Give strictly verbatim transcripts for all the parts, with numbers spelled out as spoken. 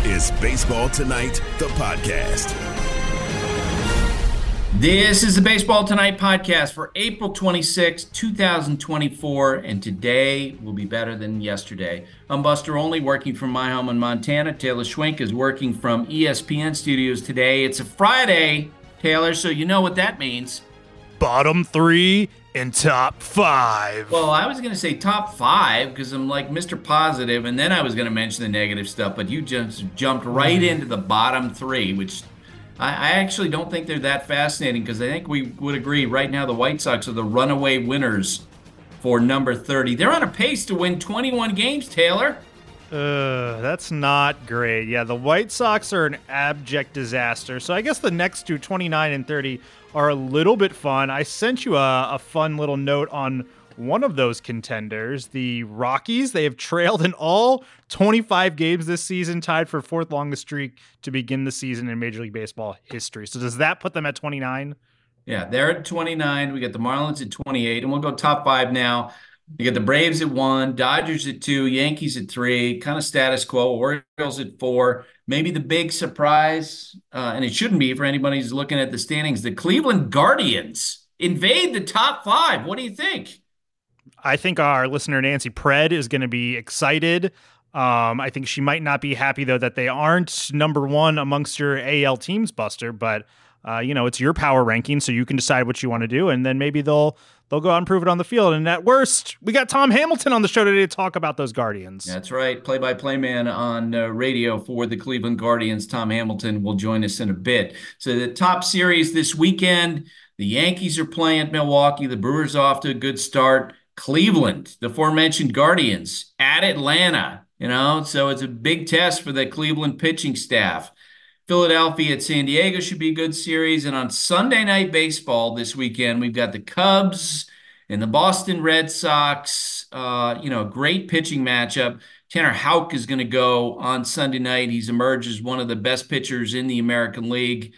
is Baseball Tonight, the podcast. This is the Baseball Tonight podcast for April twenty-sixth, twenty twenty-four, and today will be better than yesterday. I'm Buster Olney, working from my home in Montana. Taylor Schwenk is working from E S P N Studios today. It's a Friday, Taylor, so you know what that means. Bottom three and top five. Well, I was going to say top five because I'm like Mister Positive, and then I was going to mention the negative stuff, but you just jumped right into the bottom three, which I, I actually don't think they're that fascinating because I think we would agree right now the White Sox are the runaway winners for number thirty. They're on a pace to win twenty-one games, Taylor. Uh, that's not great. Yeah, the White Sox are an abject disaster. So I guess the next two, twenty-nine and thirty, are a little bit fun. I sent you a, a fun little note on one of those contenders, the Rockies. They have trailed in all twenty-five games this season, tied for fourth longest streak to begin the season in Major League Baseball history. So does that put them at twenty-nine? Yeah, they're at twenty-nine. We got the Marlins at twenty-eight, and we'll go top five now. You got the Braves at one, Dodgers at two, Yankees at three, kind of status quo, Orioles at four. Maybe the big surprise, uh, and it shouldn't be for anybody who's looking at the standings, the Cleveland Guardians invade the top five. What do you think? I think our listener Nancy Pred is going to be excited. Um, I think she might not be happy, though, that they aren't number one amongst your A L teams, Buster, but uh, you know, it's your power ranking, so you can decide what you want to do, and then maybe they'll they'll go out and prove it on the field. And at worst, we got Tom Hamilton on the show today to talk about those Guardians. That's right. Play-by-play man on uh, radio for the Cleveland Guardians, Tom Hamilton, will join us in a bit. So the top series this weekend, the Yankees are playing at Milwaukee. The Brewers off to a good start. Cleveland, the aforementioned Guardians, at Atlanta. You know, so it's a big test for the Cleveland pitching staff. Philadelphia at San Diego should be a good series. And on Sunday Night Baseball this weekend, we've got the Cubs and the Boston Red Sox. Uh, you know, great pitching matchup. Tanner Houck is going to go on Sunday night. He's emerged as one of the best pitchers in the American League.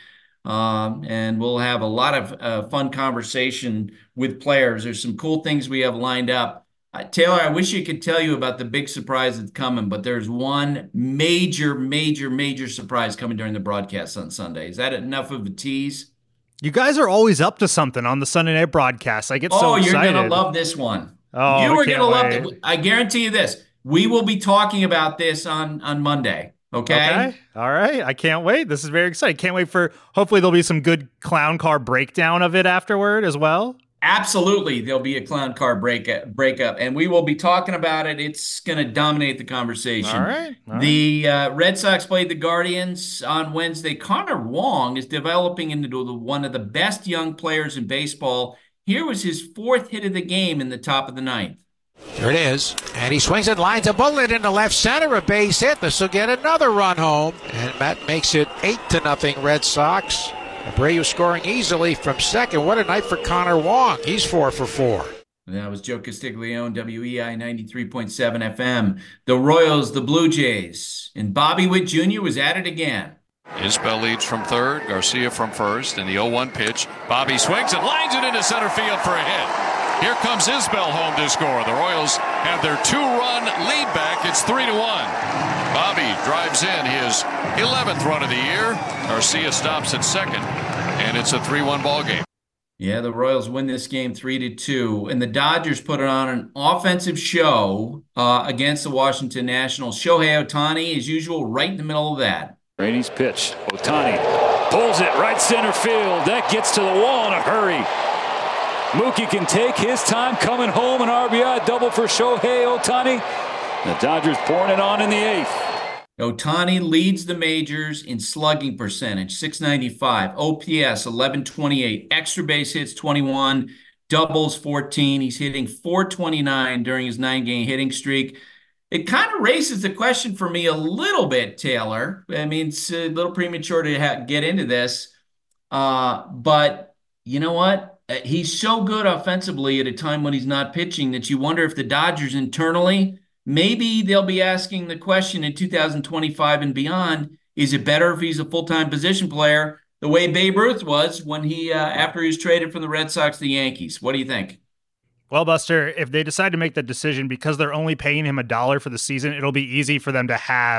Um, and we'll have a lot of uh, fun conversation with players. There's some cool things we have lined up. Uh, Taylor, I wish I could tell you about the big surprise that's coming, but there's one major, major, major surprise coming during the broadcast on Sunday. Is that enough of a tease? You guys are always up to something on the Sunday night broadcast. I get oh, so excited. Oh, you're going to love this one. Oh, you are going to love it. I guarantee you this. We will be talking about this on, on Monday. Okay? Okay. All right. I can't wait. This is very exciting. Can't wait for, hopefully there'll be some good clown car breakdown of it afterward as well. Absolutely. There'll be a clown car breakup, breakup, and we will be talking about it. It's going to dominate the conversation. All right. All right. The uh, Red Sox played the Guardians on Wednesday. Connor Wong is developing into the, one of the best young players in baseball. Here was his fourth hit of the game in the top of the ninth. Here it is, and he swings and lines a bullet into left center, a base hit. This will get another run home, and that makes it eight to nothing Red Sox. Abreu scoring easily from second. What a night for Connor Wong. He's four for four. That was Joe Castiglione, W E I ninety-three point seven F M. The Royals, the Blue Jays, and Bobby Witt Junior was at it again. Isbell leads from third, Garcia from first, and the oh one pitch. Bobby swings and lines it into center field for a hit. Here comes Isbell home to score. The Royals have their two-run lead back. It's three to one. Bobby drives in his eleventh run of the year. Garcia stops at second, and it's a three one ball game. Yeah, the Royals win this game three to two, and the Dodgers put on an offensive show uh, against the Washington Nationals. Shohei Ohtani, as usual, right in the middle of that. Rainey's pitch. Ohtani pulls it right center field. That gets to the wall in a hurry. Mookie can take his time coming home, an R B I double for Shohei Ohtani. The Dodgers pouring it on in the eighth. Ohtani leads the majors in slugging percentage, six ninety-five, O P S eleven twenty-eight, extra base hits twenty-one, doubles fourteen. He's hitting four twenty-nine during his nine-game hitting streak. It kind of raises the question for me a little bit, Taylor. I mean, it's a little premature to ha- get into this, uh, but you know what? He's so good offensively at a time when he's not pitching that you wonder if the Dodgers internally, maybe they'll be asking the question in two thousand twenty-five and beyond, is it better if he's a full-time position player the way Babe Ruth was when he, uh, after he was traded from the Red Sox to the Yankees? What do you think? Well, Buster, if they decide to make that decision because they're only paying him a dollar for the season, it'll be easy for them to have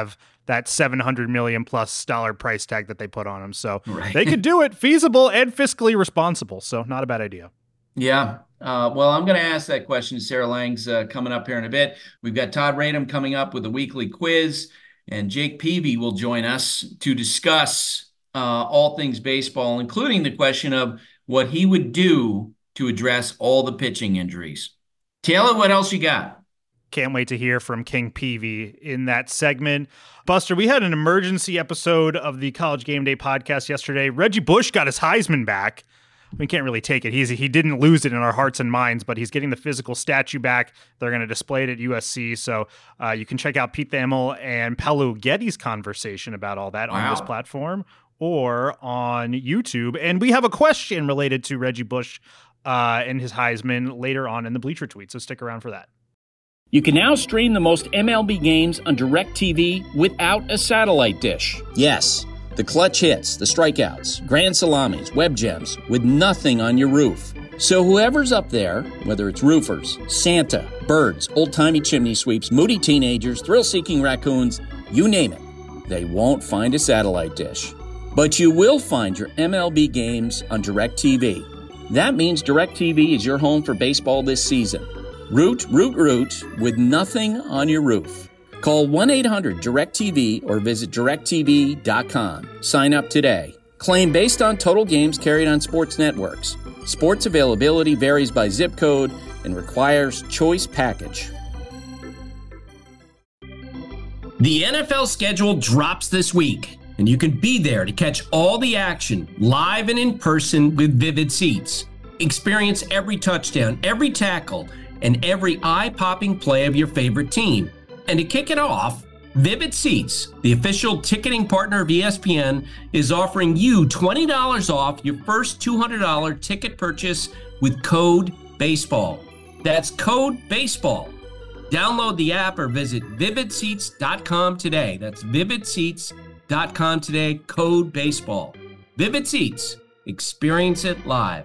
that seven hundred million plus dollar price tag that they put on him. So right. They could do it, feasible and fiscally responsible. So not a bad idea. Yeah. Uh, well, I'm going to ask that question to Sarah Langs uh, coming up here in a bit. We've got Todd Radom coming up with a weekly quiz, and Jake Peavy will join us to discuss uh, all things baseball, including the question of what he would do to address all the pitching injuries. Taylor, what else you got? Can't wait to hear from King Peavy in that segment. Buster, we had an emergency episode of the College Game Day podcast yesterday. Reggie Bush got his Heisman back. We can't really take it. He's he didn't lose it in our hearts and minds, but he's getting the physical statue back. They're going to display it at U S C, so uh, you can check out Pete Thamel and Paolo Getty's conversation about all that wow. on this platform or on YouTube. And we have a question related to Reggie Bush uh, and his Heisman later on in the Bleacher Tweet, so stick around for that. You can now stream the most M L B games on DirecTV without a satellite dish. Yes. The clutch hits, the strikeouts, grand salamis, web gems, with nothing on your roof. So whoever's up there, whether it's roofers, Santa, birds, old-timey chimney sweeps, moody teenagers, thrill-seeking raccoons, you name it, they won't find a satellite dish. But you will find your M L B games on DirecTV. That means DirecTV is your home for baseball this season. Root, root, root, with nothing on your roof. Call one eight hundred direct T V or visit direct T V dot com. Sign up today. Claim based on total games carried on sports networks. Sports availability varies by zip code and requires choice package. The N F L schedule drops this week, and you can be there to catch all the action live and in person with Vivid Seats. Experience every touchdown, every tackle, and every eye-popping play of your favorite team. And to kick it off, Vivid Seats, the official ticketing partner of E S P N, is offering you twenty dollars off your first two hundred dollars ticket purchase with code BASEBALL. That's code BASEBALL. Download the app or visit vivid seats dot com today. That's vivid seats dot com today, code BASEBALL. Vivid Seats. Experience it live.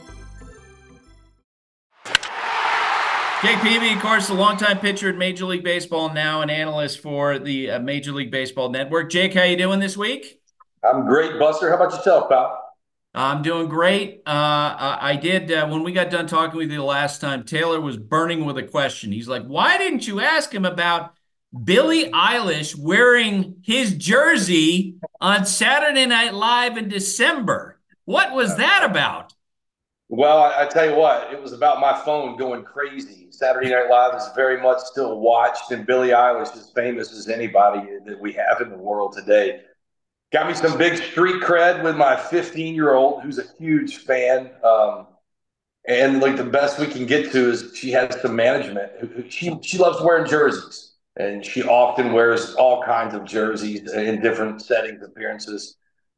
Jake Peavy, of course, a longtime pitcher at Major League Baseball, now an analyst for the uh, Major League Baseball Network. Jake, how you doing this week? I'm great, Buster. How about yourself, pal? I'm doing great. Uh, I did, uh, when we got done talking with you the last time, Taylor was burning with a question. He's like, why didn't you ask him about Billie Eilish wearing his jersey on Saturday Night Live in December? What was that about? Well, I, I tell you what, it was about my phone going crazy. Saturday Night Live is very much still watched, and Billie Eilish is famous as anybody that we have in the world today. Got me some big street cred with my fifteen-year-old, who's a huge fan. Um, and, like, the best we can get to is she has some management. She, she loves wearing jerseys, and she often wears all kinds of jerseys in different settings, appearances.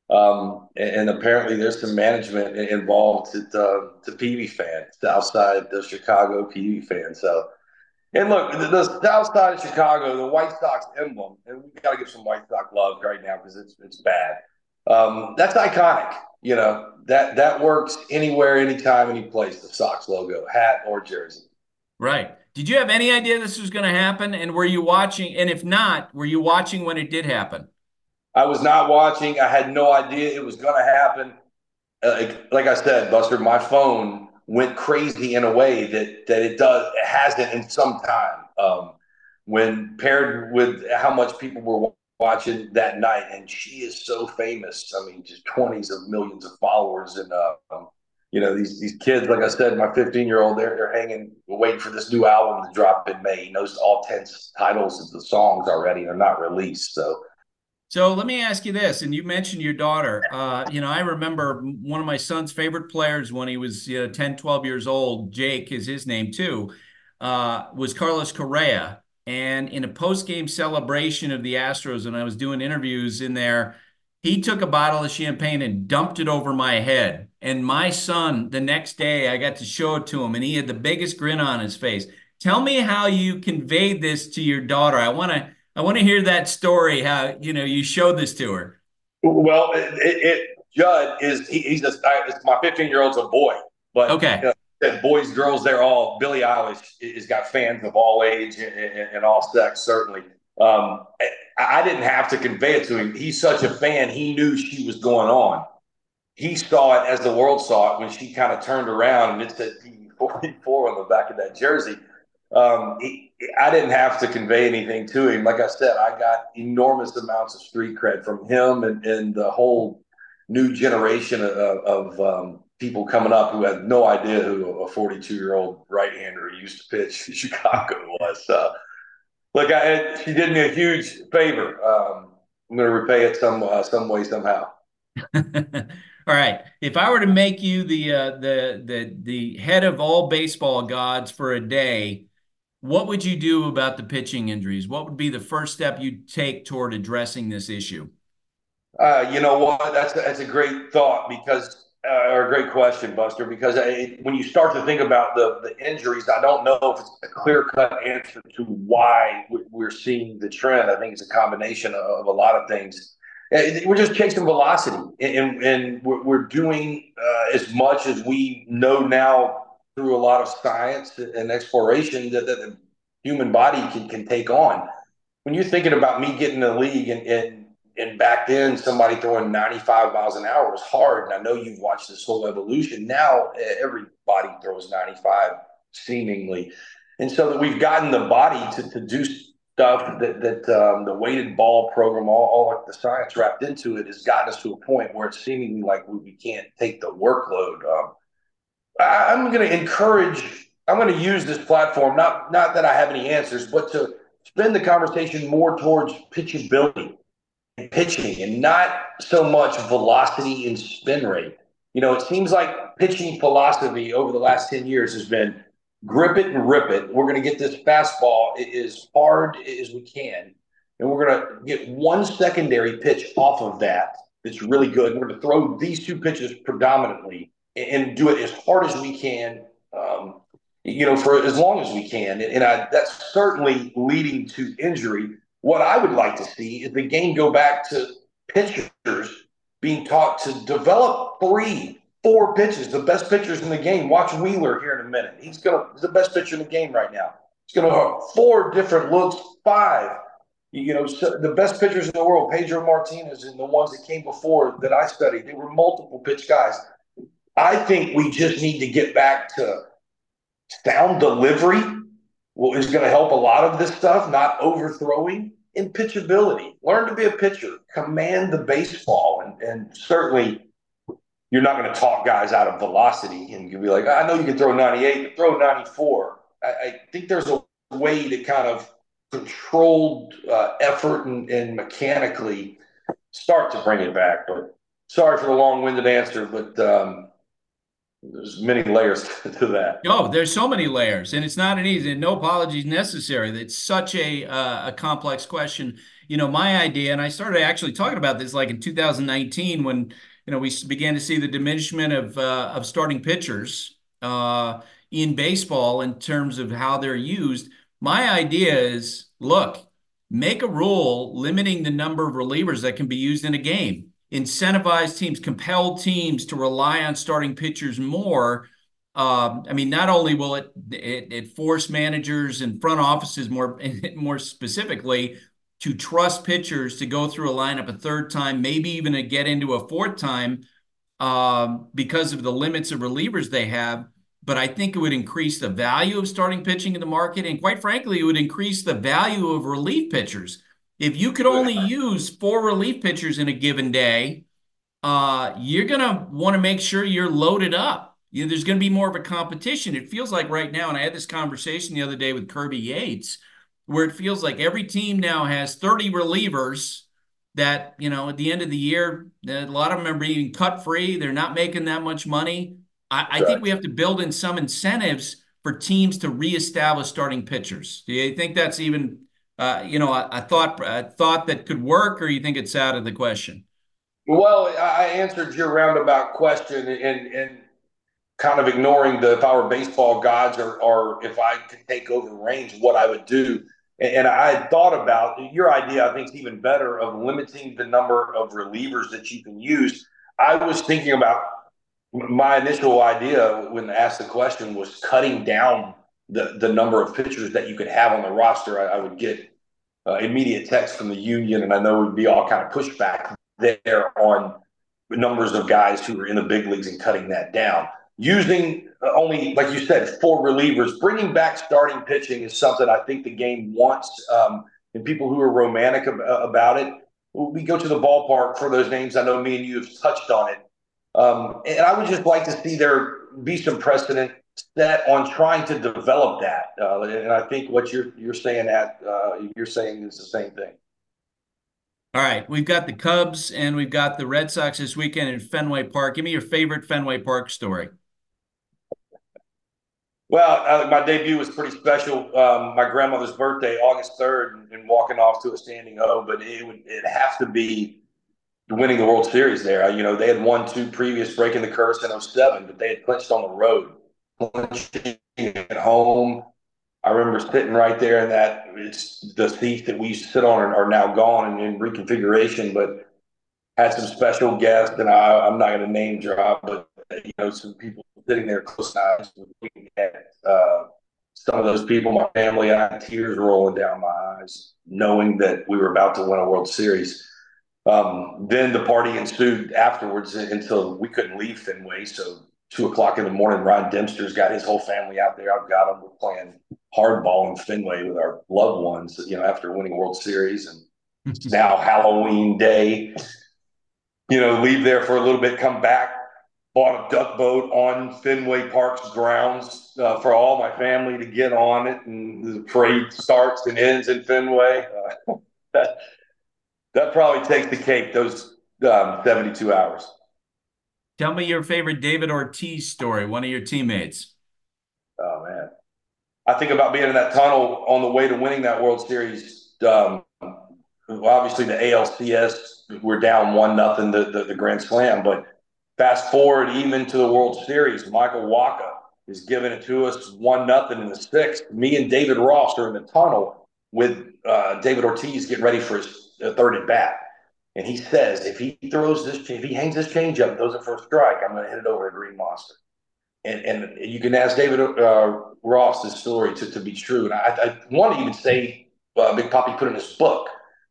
Um, and, and apparently there's some management involved to, uh, to Peavy fans, outside the Chicago Peavy fans. So, and look, the, the south side of Chicago, the White Sox emblem, and we got to give some White Sox love right now because it's it's bad. Um, that's iconic. You know, that that works anywhere, anytime, any place. The Sox logo, hat or jersey. Right. Did you have any idea this was going to happen? And were you watching? And if not, were you watching when it did happen? I was not watching. I had no idea it was going to happen. Uh, like, like I said, Buster, my phone went crazy in a way that that it does it hasn't in some time. Um, when paired with how much people were watching that night, and she is so famous. I mean, just twenties of millions of followers, and uh, um, you know these these kids. Like I said, my fifteen-year-old, they're they're hanging, waiting for this new album to drop in May. He knows all ten titles of the songs already. They're not released, so. So let me ask you this, and you mentioned your daughter. Uh, you know, I remember one of my son's favorite players when he was you know, ten, twelve years old, Jake is his name too, uh, was Carlos Correa. And in a post-game celebration of the Astros, when I was doing interviews in there, he took a bottle of champagne and dumped it over my head. And my son, the next day, I got to show it to him, and he had the biggest grin on his face. Tell me how you conveyed this to your daughter. I want to I want to hear that story, how, you know, you showed this to her. Well, it, it Judd is, he, he's a, it's my fifteen-year-old's a boy. But okay. You know, boys, girls, they're all, Billie Eilish has got fans of all age and, and, and all sex, certainly. Um, I, I didn't have to convey it to him. He's such a fan. He knew she was going on. He saw it as the world saw it when she kind of turned around and it said P forty-four on the back of that jersey. Um, he, I didn't have to convey anything to him. Like I said, I got enormous amounts of street cred from him and, and the whole new generation of, of um, people coming up who had no idea who a forty-two-year-old right-hander who used to pitch in Chicago was. Uh, look, I, she did me a huge favor. Um, I'm going to repay it some uh, some way, somehow. All right. If I were to make you the uh, the the the head of all baseball gods for a day, what would you do about the pitching injuries? What would be the first step you'd take toward addressing this issue? Uh, you know what? That's that's a great thought because, uh, or a great question, Buster. Because I, when you start to think about the the injuries, I don't know if it's a clear cut answer to why we're seeing the trend. I think it's a combination of, of a lot of things. We're just chasing velocity, and, and we're doing uh, as much as we know now through a lot of science and exploration that, that the human body can, can take on. When you're thinking about me getting in the league and, and and back then somebody throwing ninety-five miles an hour was hard, and I know you've watched this whole evolution. Now everybody throws ninety-five seemingly, and so that we've gotten the body to, to do stuff that that um, the weighted ball program, all, all like the science wrapped into it, has gotten us to a point where it's seemingly like we, we can't take the workload. Um, I, I'm going to encourage, I'm going to use this platform, not not that I have any answers, but to spend the conversation more towards pitchability and pitching and not so much velocity and spin rate. You know, it seems like pitching philosophy over the last ten years has been grip it and rip it. We're going to get this fastball as hard as we can, and we're going to get one secondary pitch off of that that's really good. And we're going to throw these two pitches predominantly and, and do it as hard as we can, um, you know, for as long as we can. And, and I, that's certainly leading to injury. What I would like to see is the game go back to pitchers being taught to develop three Four pitches, the best pitchers in the game. Watch Wheeler here in a minute. He's gonna he's the best pitcher in the game right now. He's gonna have four different looks, five. You know, so the best pitchers in the world, Pedro Martinez and the ones that came before that I studied, they were multiple pitch guys. I think we just need to get back to sound delivery, what is going to help a lot of this stuff, not overthrowing, and pitchability. Learn to be a pitcher, command the baseball, and, and certainly – you're not going to talk guys out of velocity and you'll be like, I know you can throw ninety-eight, but throw ninety-four. I, I think there's a way to kind of controlled uh, effort and, and mechanically start to bring it back. But sorry for the long-winded answer, but um, there's many layers to that. Oh, there's so many layers, and it's not an easy, and no apologies necessary. It's such a uh, a complex question. You know, my idea, and I started actually talking about this like in two thousand nineteen when – you know, we began to see the diminishment of uh, of starting pitchers uh, in baseball in terms of how they're used. My idea is, look, make a rule limiting the number of relievers that can be used in a game. Incentivize teams, compel teams to rely on starting pitchers more. Um, I mean, not only will it, it it force managers and front offices more more specifically to trust pitchers to go through a lineup a third time, maybe even to get into a fourth time um, because of the limits of relievers they have. But I think it would increase the value of starting pitching in the market. And quite frankly, it would increase the value of relief pitchers. If you could only use four relief pitchers in a given day, uh, you're going to want to make sure you're loaded up. You know, there's going to be more of a competition. It feels like right now, and I had this conversation the other day with Kirby Yates, where it feels like every team now has thirty relievers that, you know, at the end of the year, a lot of them are being cut free. They're not making that much money. I, I think we have to build in some incentives for teams to reestablish starting pitchers. Do you think that's even, uh, you know, a, a thought a thought that could work, or you think it's out of the question? Well, I answered your roundabout question and, and kind of ignoring the if I were baseball gods or, or if I could take over range, what I would do. And I had thought about your idea, I think is even better, of limiting the number of relievers that you can use. I was thinking about my initial idea when asked the question was cutting down the, the number of pitchers that you could have on the roster. I, I would get uh, immediate text from the union, and I know we'd be all kind of pushback there on the numbers of guys who are in the big leagues and cutting that down. Using only, like you said, four relievers, bringing back starting pitching is something I think the game wants, um, and people who are romantic ab- about it. We go to the ballpark for those names. I know me and you have touched on it. Um, and I would just like to see there be some precedent set on trying to develop that. Uh, and I think what you're you're saying that uh, you're saying is the same thing. All right, we've got the Cubs and we've got the Red Sox this weekend in Fenway Park. Give me your favorite Fenway Park story. Well, uh, my debut was pretty special. Um, my grandmother's birthday, August third, and, and walking off to a standing O. But it would it have to be winning the World Series there. You know, they had won two previous, breaking the curse in oh seven, but they had clinched on the road, clinching at home. I remember sitting right there in that, it's the seats that we used to sit on are, are now gone and in reconfiguration, but had some special guests, and I, I'm not going to name drop, but, you know, some people sitting there close eyes looking at uh, some of those people, my family, and I had tears rolling down my eyes, knowing that we were about to win a World Series. Um, then the party ensued afterwards until we couldn't leave Fenway. So two o'clock in the morning, Ron Dempster's got his whole family out there. I've got them. We're playing hardball in Fenway with our loved ones, you know, after winning a World Series. And it's now Halloween Day. You know, leave there for a little bit, come back, bought a duck boat on Fenway Park's grounds uh, for all my family to get on it. And the parade starts and ends in Fenway. Uh, that, that probably takes the cake, those um, seventy-two hours. Tell me your favorite David Ortiz story, one of your teammates. Oh, man. I think about being in that tunnel on the way to winning that World Series. Um, obviously, the A L C S, we're down one nothing the, the, the Grand Slam. But fast forward even to the World Series, Michael Wacha is giving it to us one nothing in the sixth. Me and David Ross are in the tunnel with uh, David Ortiz getting ready for his third at bat. And he says, if he throws this, if he hangs this changeup, throws it for a strike, I'm going to hit it over a green monster. And and you can ask David uh, Ross this story to, to be true. And I, I want to even say uh, Big Papi put in his book.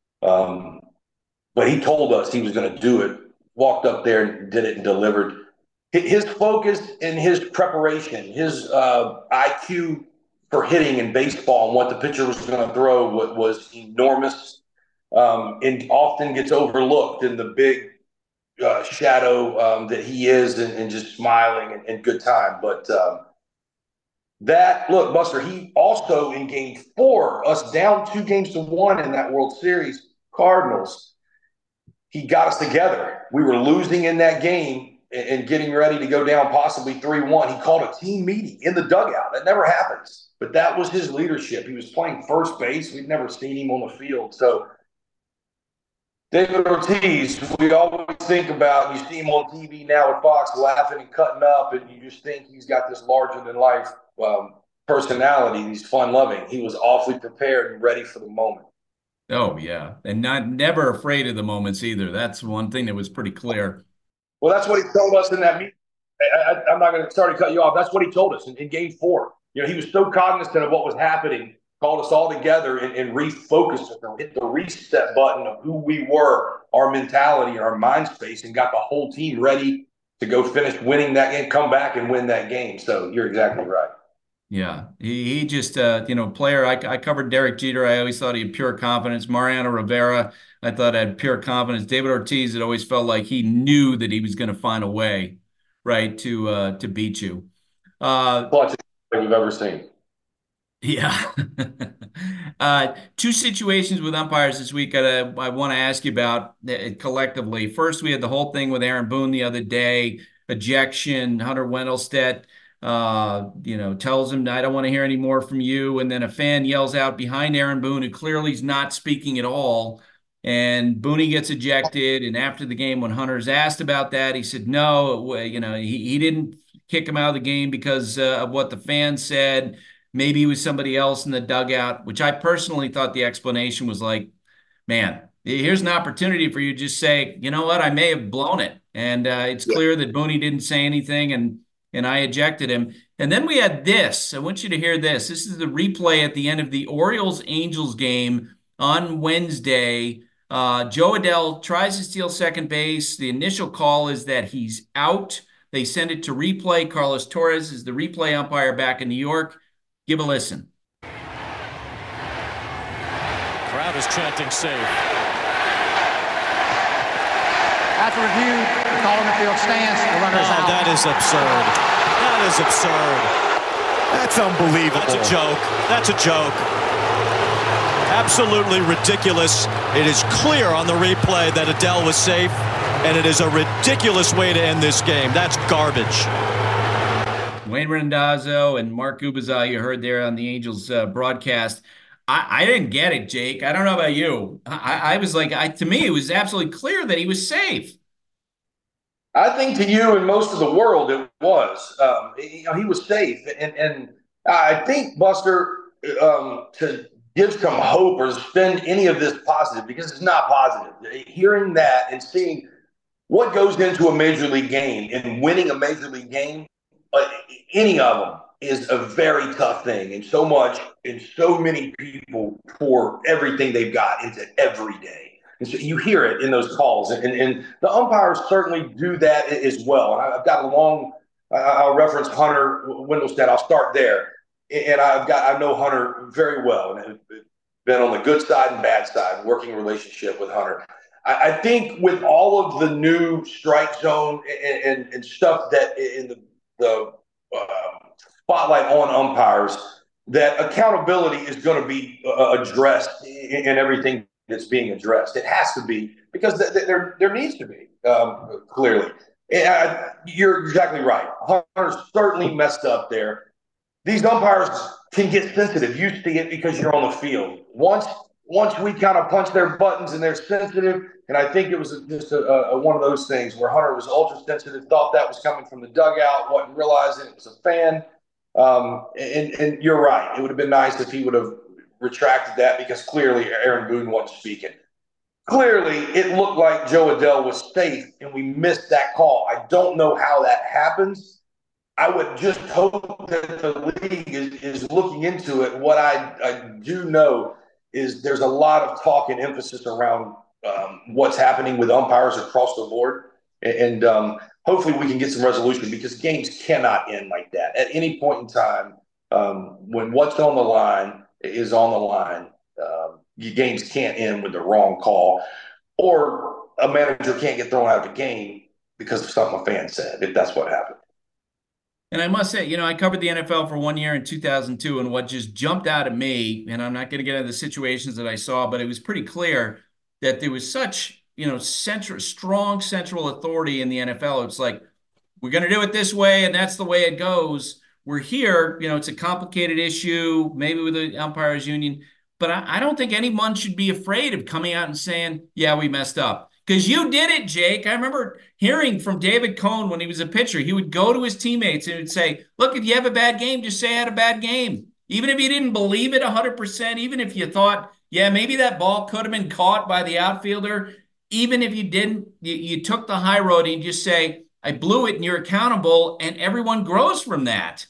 Um, but he told us he was going to do it, walked up there and did it and delivered. His focus and his preparation, his uh, I Q for hitting in baseball and what the pitcher was going to throw was enormous. Um, and often gets overlooked in the big uh, shadow um, that he is and, and just smiling and, and good time. But um, that, look, Buster, he also in game four, us down two games to one in that World Series, Cardinals, he got us together. We were losing in that game and, and getting ready to go down possibly three one. He called a team meeting in the dugout. That never happens. But that was his leadership. He was playing first base. We'd never seen him on the field. So David Ortiz, we always think about, you see him on T V now with Fox laughing and cutting up, and you just think he's got this larger-than-life um, personality. He's fun-loving. He was awfully prepared and ready for the moment. Oh, yeah, and not never afraid of the moments either. That's one thing that was pretty clear. Well, that's what he told us in that meeting. I, I, I'm not going to start to cut you off. That's what he told us in, in game four. You know, he was so cognizant of what was happening, called us all together and, and refocused us and hit the reset button of who we were, our mentality, our mind space, and got the whole team ready to go finish winning that game, come back and win that game. So you're exactly right. Yeah, he, he just, uh, you know, player, I, I covered Derek Jeter. I always thought he had pure confidence. Mariano Rivera, I thought had pure confidence. David Ortiz, it always felt like he knew that he was going to find a way, right, to uh, to beat you. Uh, Clutch you've ever seen. Yeah. uh, two situations with umpires this week uh, I want to ask you about uh, collectively. First, we had the whole thing with Aaron Boone the other day, ejection, Hunter Wendelstedt, uh, you know, tells him, I don't want to hear any more from you. And then a fan yells out behind Aaron Boone, who clearly is not speaking at all. And Booney gets ejected. And after the game, when Hunter's asked about that, he said, no, you know, he, he didn't kick him out of the game because uh, of what the fan said. Maybe it was somebody else in the dugout, which I personally thought the explanation was like, man, here's an opportunity for you to just say, you know what, I may have blown it. And uh, it's clear that Booney didn't say anything, and and I ejected him. And then we had this. I want you to hear this. This is the replay at the end of the Orioles-Angels game on Wednesday. Uh, Jo Adell tries to steal second base. The initial call is that he's out. They send it to replay. Carlos Torres is the replay umpire back in New York. Give a listen. Crowd is chanting safe. After review, the call on the field stands. The runner is oh, out. That is absurd. That is absurd. That's unbelievable. That's a joke. That's a joke. Absolutely ridiculous. It is clear on the replay that Adell was safe, and it is a ridiculous way to end this game. That's garbage. Wayne Randazzo and Mark Gubicza, you heard there on the Angels uh, broadcast. I, I didn't get it, Jake. I don't know about you. I, I was like, I, to me, it was absolutely clear that he was safe. I think to you and most of the world, it was. Um, you know, he was safe. And, and I think, Buster, um, to give some hope or spin any of this positive, because it's not positive. Hearing that and seeing what goes into a major league game and winning a major league game, uh, any of them is a very tough thing. And so much and so many people pour everything they've got into every day. And so you hear it in those calls. And, and, and the umpires certainly do that as well. And I've got a long, I'll reference Hunter Wendelstedt. I'll start there. And I've got, I know Hunter very well, and have been on the good side and bad side, working relationship with Hunter. I, I think with all of the new strike zone and, and, and stuff that in the, the uh, spotlight on umpires, that accountability is going to be uh, addressed in, in everything that's being addressed. It has to be, because th- th- there there needs to be, um, clearly. And I, you're exactly right. Hunter certainly messed up there. These umpires can get sensitive. You see it because you're on the field. Once once we kind of punch their buttons and they're sensitive, and I think it was just a, a, one of those things where Hunter was ultra sensitive, thought that was coming from the dugout, wasn't realizing it was a fan. Um, and, and you're right. It would have been nice if he would have retracted that, because clearly Aaron Boone wasn't speaking. Clearly, it looked like Jo Adell was safe, and we missed that call. I don't know how that happens. I would just hope that the league is, is looking into it. What I, I do know is there's a lot of talk and emphasis around um, what's happening with umpires across the board. And um, hopefully we can get some resolution, because games cannot end like that. At any point in time, um, when what's on the line is on the line, um, your games can't end with the wrong call, or a manager can't get thrown out of the game because of something a fan said, if that's what happened. And I must say, you know, I covered the N F L for one year in two thousand two, and what just jumped out at me, and I'm not going to get into the situations that I saw, but it was pretty clear that there was such, you know, central, strong central authority in the N F L. It's like, we're going to do it this way, and that's the way it goes. We're here, you know, it's a complicated issue, maybe with the umpires union, but I, I don't think anyone should be afraid of coming out and saying, yeah, we messed up. Because you did it, Jake. I remember hearing from David Cohn when he was a pitcher. He would go to his teammates and would say, look, if you have a bad game, just say I had a bad game. Even if you didn't believe it one hundred percent, even if you thought, yeah, maybe that ball could have been caught by the outfielder, even if you didn't, you, you took the high road, and you just say, I blew it, and you're accountable, and everyone grows from that.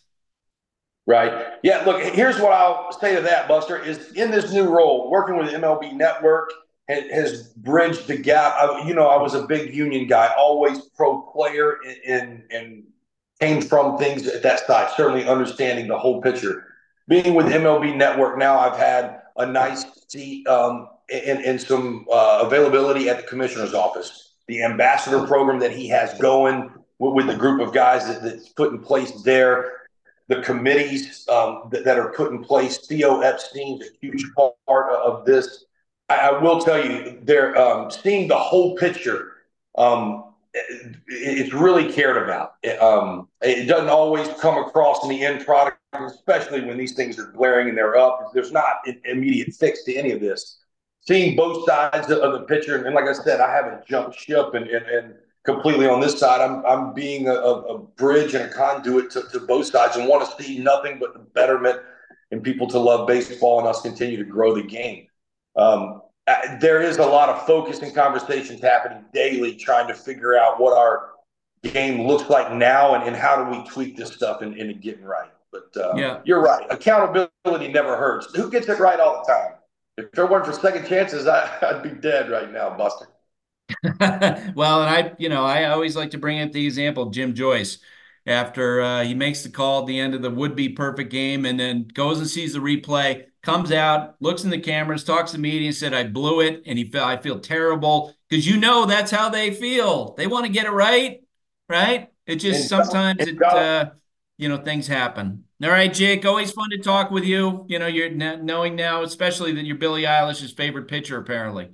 Right. Yeah, look, here's what I'll say to that, Buster, is in this new role, working with M L B Network has bridged the gap. I, you know, I was a big union guy, always pro player, and, and came from things at that side, certainly understanding the whole picture. Being with M L B Network now, I've had a nice seat um, and, and some uh, availability at the commissioner's office. The ambassador program that he has going with, with the group of guys that, that's put in place there, the committees um, that, that are put in place. Theo Epstein's a huge part of this. I will tell you, they're um, seeing the whole picture. Um, it, it's really cared about. It, um, it doesn't always come across in the end product, especially when these things are glaring and they're up. There's not an immediate fix to any of this. Seeing both sides of the picture, and like I said, I haven't jumped ship and, and, and completely on this side. I'm I'm being a, a bridge and a conduit to, to both sides, and want to see nothing but the betterment and people to love baseball and us continue to grow the game. Um, there is a lot of focus and conversations happening daily trying to figure out what our game looks like now, and, and how do we tweak this stuff and into getting right. But uh, yeah. You're right. Accountability never hurts. Who gets it right all the time? If it weren't for second chances, I, I'd be dead right now, Buster. Well, and I, you know, I always like to bring up the example of Jim Joyce after uh, he makes the call at the end of the would-be perfect game and then goes and sees the replay, comes out, looks in the cameras, talks to the media and said, I blew it. And he felt, I feel terrible because, you know, that's how they feel. They want to get it right, right? It just sometimes it, uh, you know, things happen. All right, Jake, always fun to talk with you. You know, you're knowing now, especially that you're Billie Eilish's favorite pitcher, apparently.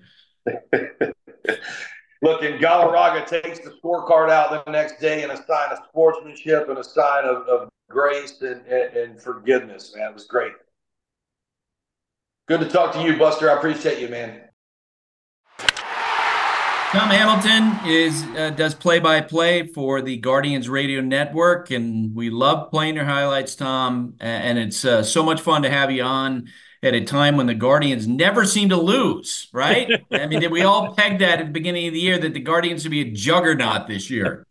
Look, and Galarraga takes the scorecard out the next day in a sign of sportsmanship and a sign of, of grace and, and, and forgiveness, man. It was great. Good to talk to you, Buster. I appreciate you, man. Tom Hamilton is uh, does play-by-play for the Guardians Radio Network, and we love playing your highlights, Tom, and it's uh, so much fun to have you on at a time when the Guardians never seem to lose, right? I mean, did we all peg that at the beginning of the year that the Guardians would be a juggernaut this year?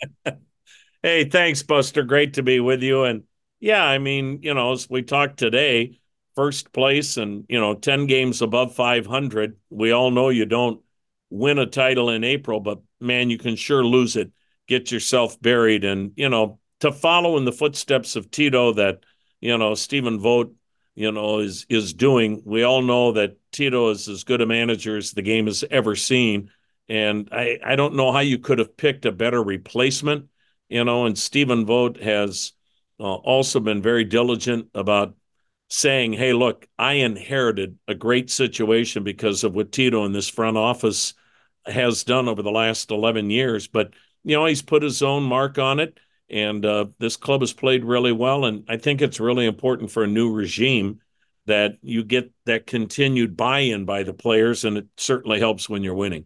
Hey, thanks, Buster. Great to be with you. And yeah, I mean, you know, as we talked today, first place and, you know, ten games above five hundred. We all know you don't win a title in April, but man, you can sure lose it, get yourself buried. And, you know, to follow in the footsteps of Tito that, you know, Stephen Vogt, you know, is is doing. We all know that Tito is as good a manager as the game has ever seen. And I, I don't know how you could have picked a better replacement, you know, and Stephen Vogt has uh, also been very diligent about saying, hey, look, I inherited a great situation because of what Tito in this front office has done over the last eleven years. But, you know, he's put his own mark on it. And uh, this club has played really well. And I think it's really important for a new regime that you get that continued buy-in by the players. And it certainly helps when you're winning.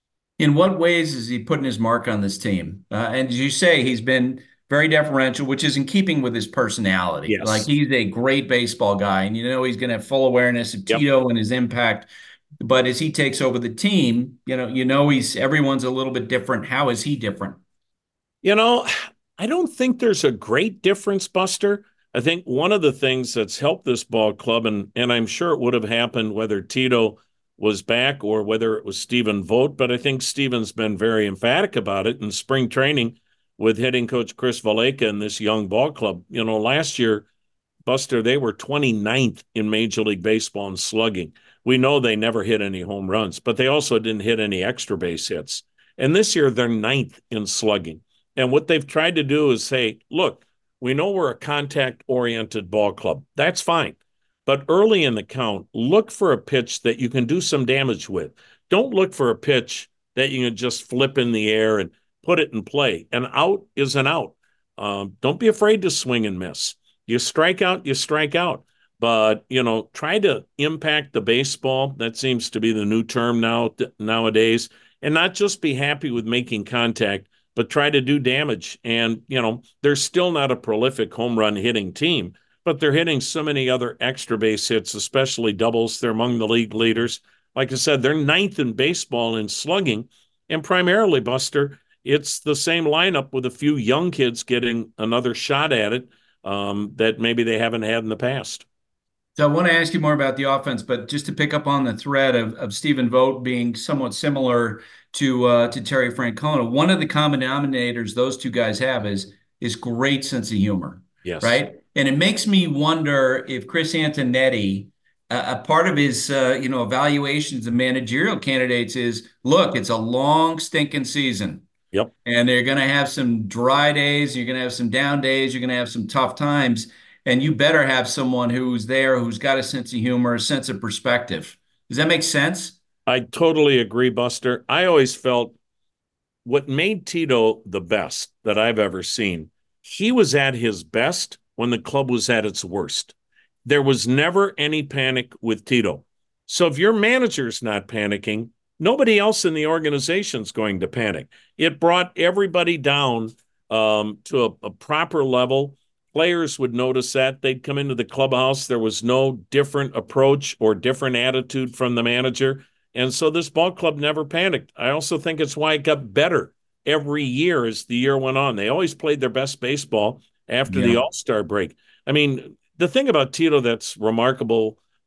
In what ways is he putting his mark on this team? Uh, and as you say, he's been very deferential, which is in keeping with his personality. Yes. Like he's a great baseball guy. And, you know, he's going to have full awareness of Yep. Tito and his impact. But as he takes over the team, you know, you know, he's everyone's a little bit different. How is he different? You know, I don't think there's a great difference, Buster. I think one of the things that's helped this ball club, and, and I'm sure it would have happened whether Tito was back or whether it was Stephen Vogt, but I think Stephen's been very emphatic about it in spring training with hitting coach Chris Valaika and this young ball club. You know, last year, Buster, they were twenty-ninth in Major League Baseball in slugging. We know they never hit any home runs, but they also didn't hit any extra base hits. And this year, they're ninth in slugging. And what they've tried to do is say, look, we know we're a contact-oriented ball club. That's fine. But early in the count, look for a pitch that you can do some damage with. Don't look for a pitch that you can just flip in the air and put it in play. An out is an out. Um, don't be afraid to swing and miss. You strike out, you strike out. But, you know, try to impact the baseball. That seems to be the new term now nowadays. And not just be happy with making contact, but try to do damage. And, you know, they're still not a prolific home run hitting team, but they're hitting so many other extra base hits, especially doubles. They're among the league leaders. Like I said, they're ninth in baseball in slugging. And primarily, Buster, it's the same lineup with a few young kids getting another shot at it um, that maybe they haven't had in the past. So I want to ask you more about the offense, but just to pick up on the thread of, of Stephen Vogt being somewhat similar to uh, to Terry Francona, one of the common denominators those two guys have is is great sense of humor. Yes. Right. And it makes me wonder if Chris Antonetti, uh, a part of his uh, you know evaluations of managerial candidates is, look, it's a long stinking season. Yep. And they're going to have some dry days. You're going to have some down days. You're going to have some tough times. And you better have someone who's there, who's got a sense of humor, a sense of perspective. Does that make sense? I totally agree, Buster. I always felt what made Tito the best that I've ever seen, he was at his best when the club was at its worst. There was never any panic with Tito. So if your manager's not panicking, nobody else in the organization's going to panic. It brought everybody down um, to a, a proper level. Players would notice that. They'd come into the clubhouse. There was no different approach or different attitude from the manager. And so this ball club never panicked. I also think it's why it got better every year as the year went on. They always played their best baseball after yeah. the All-Star break. I mean, the thing about Tito that's remarkable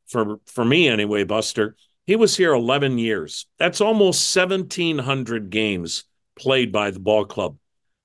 for, for me anyway, Buster. He was here eleven years. That's almost seventeen hundred games played by the ball club.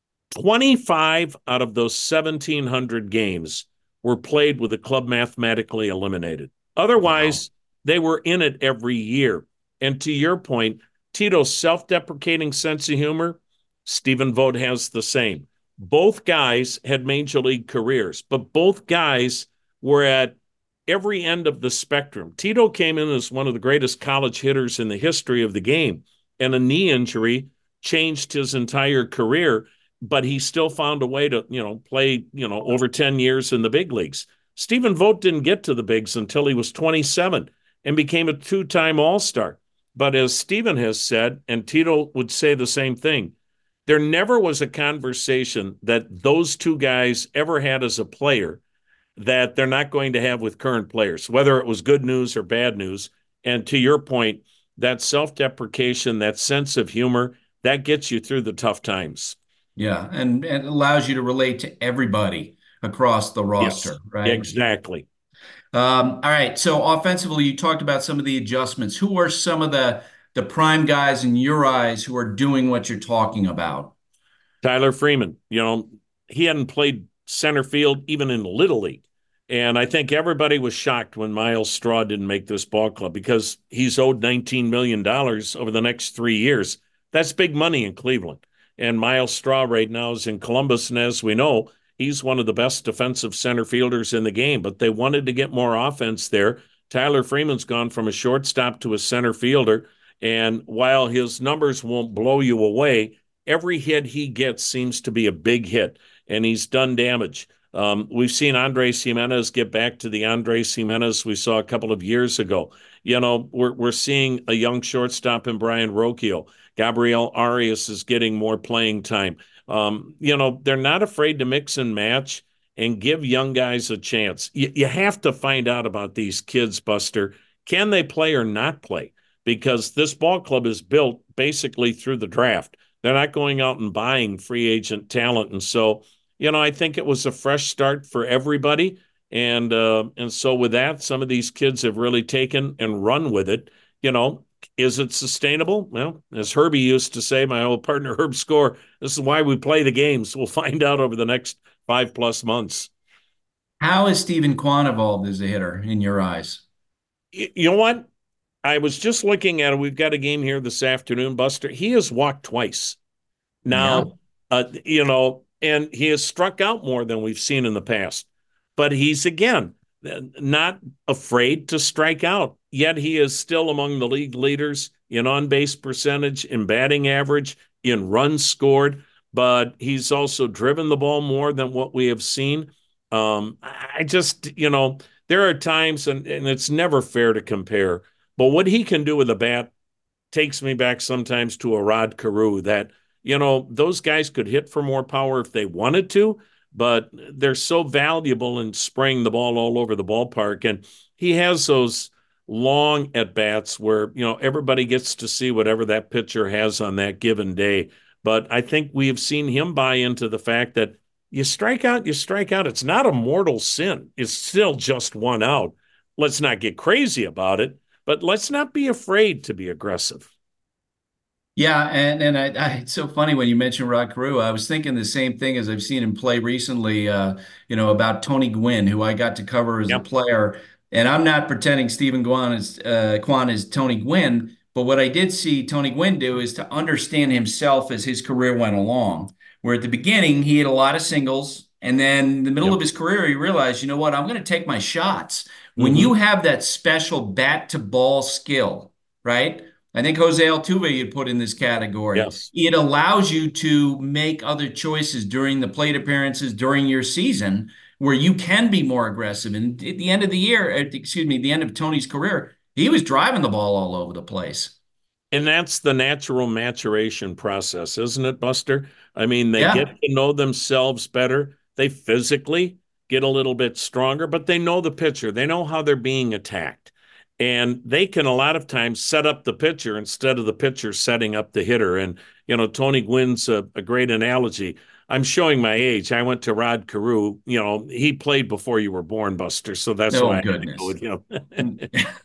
twenty-five out of those seventeen hundred games were played with the club mathematically eliminated. Otherwise, wow. They were in it every year. And to your point, Tito's self-deprecating sense of humor, Stephen Vogt has the same. Both guys had major league careers, but both guys were at every end of the spectrum. Tito came in as one of the greatest college hitters in the history of the game, and a knee injury changed his entire career, but he still found a way to, you know, play, you know, over ten years in the big leagues. Stephen Vogt didn't get to the bigs until he was twenty-seven and became a two-time All-Star. But as Stephen has said, and Tito would say the same thing, there never was a conversation that those two guys ever had as a player that they're not going to have with current players, whether it was good news or bad news. And to your point, that self-deprecation, that sense of humor, that gets you through the tough times. Yeah, and, and allows you to relate to everybody across the roster, yes, right? Exactly. Um, all right, so offensively, you talked about some of the adjustments. Who are some of the, the prime guys in your eyes who are doing what you're talking about? Tyler Freeman, you know, he hadn't played center field even in Little League. And I think everybody was shocked when Myles Straw didn't make this ball club because he's owed nineteen million dollars over the next three years. That's big money in Cleveland. And Myles Straw right now is in Columbus. And as we know, he's one of the best defensive center fielders in the game. But they wanted to get more offense there. Tyler Freeman's gone from a shortstop to a center fielder. And while his numbers won't blow you away, every hit he gets seems to be a big hit. And he's done damage. Um, we've seen Andres Gimenez get back to the Andres Gimenez we saw a couple of years ago. You know, we're we're seeing a young shortstop in Brian Rocchio. Gabriel Arias is getting more playing time. Um, you know, they're not afraid to mix and match and give young guys a chance. You, you have to find out about these kids, Buster. Can they play or not play? Because this ball club is built basically through the draft. They're not going out and buying free agent talent. And so, you know, I think it was a fresh start for everybody. And uh, and so with that, some of these kids have really taken and run with it. You know, is it sustainable? Well, as Herbie used to say, my old partner Herb Score, this is why we play the games. We'll find out over the next five plus months. How has Steven Kwan evolved as a hitter in your eyes? You know what? I was just looking at it. We've got a game here this afternoon, Buster. He has walked twice. Now, yeah. uh, you know, and he has struck out more than we've seen in the past. But he's, again, not afraid to strike out. Yet he is still among the league leaders in on-base percentage, in batting average, in runs scored. But he's also driven the ball more than what we have seen. Um, I just, you know, there are times, and, and it's never fair to compare, but what he can do with a bat takes me back sometimes to a Rod Carew that, you know, those guys could hit for more power if they wanted to, but they're so valuable in spraying the ball all over the ballpark. And he has those long at-bats where, you know, everybody gets to see whatever that pitcher has on that given day. But I think we have seen him buy into the fact that you strike out, you strike out. It's not a mortal sin. It's still just one out. Let's not get crazy about it, but let's not be afraid to be aggressive. Yeah, and and I, I, it's so funny when you mentioned Rod Carew. I was thinking the same thing as I've seen him play recently, uh, you know, about Tony Gwynn, who I got to cover as yep. a player. And I'm not pretending Steven Kwan is, uh, Kwan is Tony Gwynn, but what I did see Tony Gwynn do is to understand himself as his career went along, where at the beginning he had a lot of singles, and then in the middle yep. of his career he realized, you know what, I'm going to take my shots. When mm-hmm. you have that special bat-to-ball skill, right? I think Jose Altuve you'd put in this category. Yes. It allows you to make other choices during the plate appearances, during your season, where you can be more aggressive. And at the end of the year, excuse me, the end of Tony's career, he was driving the ball all over the place. And that's the natural maturation process, isn't it, Buster? I mean, they yeah. get to know themselves better. They physically get a little bit stronger, but they know the pitcher. They know how they're being attacked. And they can a lot of times set up the pitcher instead of the pitcher setting up the hitter. And, you know, Tony Gwynn's a, a great analogy. I'm showing my age. I went to Rod Carew. You know, he played before you were born, Buster. So that's oh, why I goodness. had to go with him.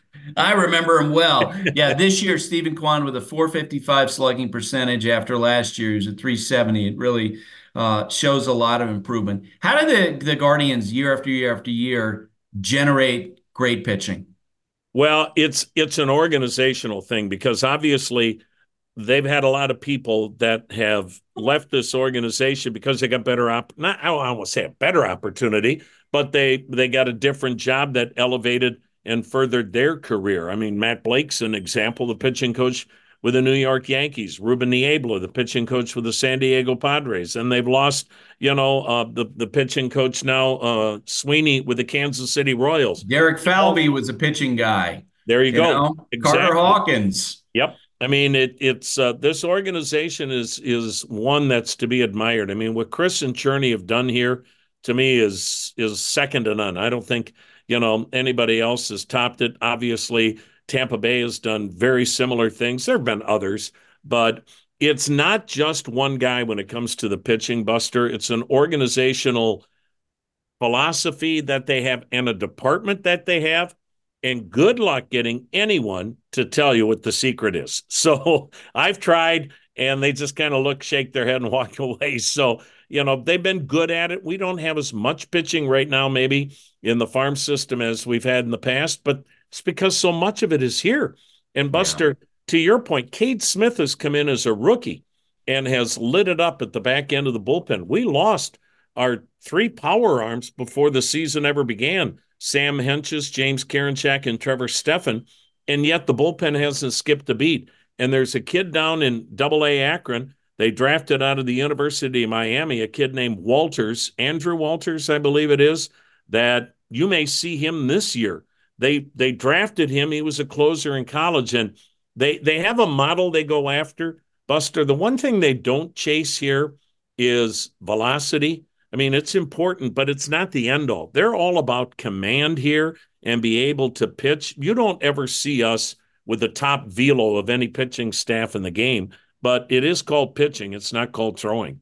I remember him well. Yeah, this year, Stephen Kwan with a four fifty-five slugging percentage after last year. He was at three seventy. It really uh, shows a lot of improvement. How do the, the Guardians, year after year after year, generate great pitching? Well, it's it's an organizational thing because obviously they've had a lot of people that have left this organization because they got better op not I don't want to say a better opportunity, but they they got a different job that elevated and furthered their career. I mean, Matt Blake's an example, the pitching coach with the New York Yankees, Ruben Niebla, the pitching coach with the San Diego Padres, and they've lost, you know, uh, the the pitching coach now, uh, Sweeney with the Kansas City Royals. Derek Falvey was a pitching guy. There you, you go. Exactly. Carter Hawkins. Yep. I mean, it, it's uh, this organization is is one that's to be admired. I mean, what Chris and Cherney have done here, to me, is is second to none. I don't think, you know, anybody else has topped it. Obviously, Tampa Bay has done very similar things. There have been others, but it's not just one guy when it comes to the pitching, Buster. It's an organizational philosophy that they have and a department that they have. And good luck getting anyone to tell you what the secret is. So I've tried, and they just kind of look, shake their head, and walk away. So, you know, they've been good at it. We don't have as much pitching right now, maybe, in the farm system as we've had in the past, but it's because so much of it is here. And Buster, yeah. to your point, Cade Smith has come in as a rookie and has lit it up at the back end of the bullpen. We lost our three power arms before the season ever began. Sam Henches, James Karinchak, and Trevor Stephan, and yet the bullpen hasn't skipped a beat. And there's a kid down in Double A Akron. They drafted out of the University of Miami, a kid named Walters, Andrew Walters, I believe it is, that you may see him this year. They they drafted him. He was a closer in college, and they they have a model they go after. Buster, the one thing they don't chase here is velocity. I mean, it's important, but it's not the end all. They're all about command here and be able to pitch. You don't ever see us with the top velo of any pitching staff in the game, but it is called pitching. It's not called throwing.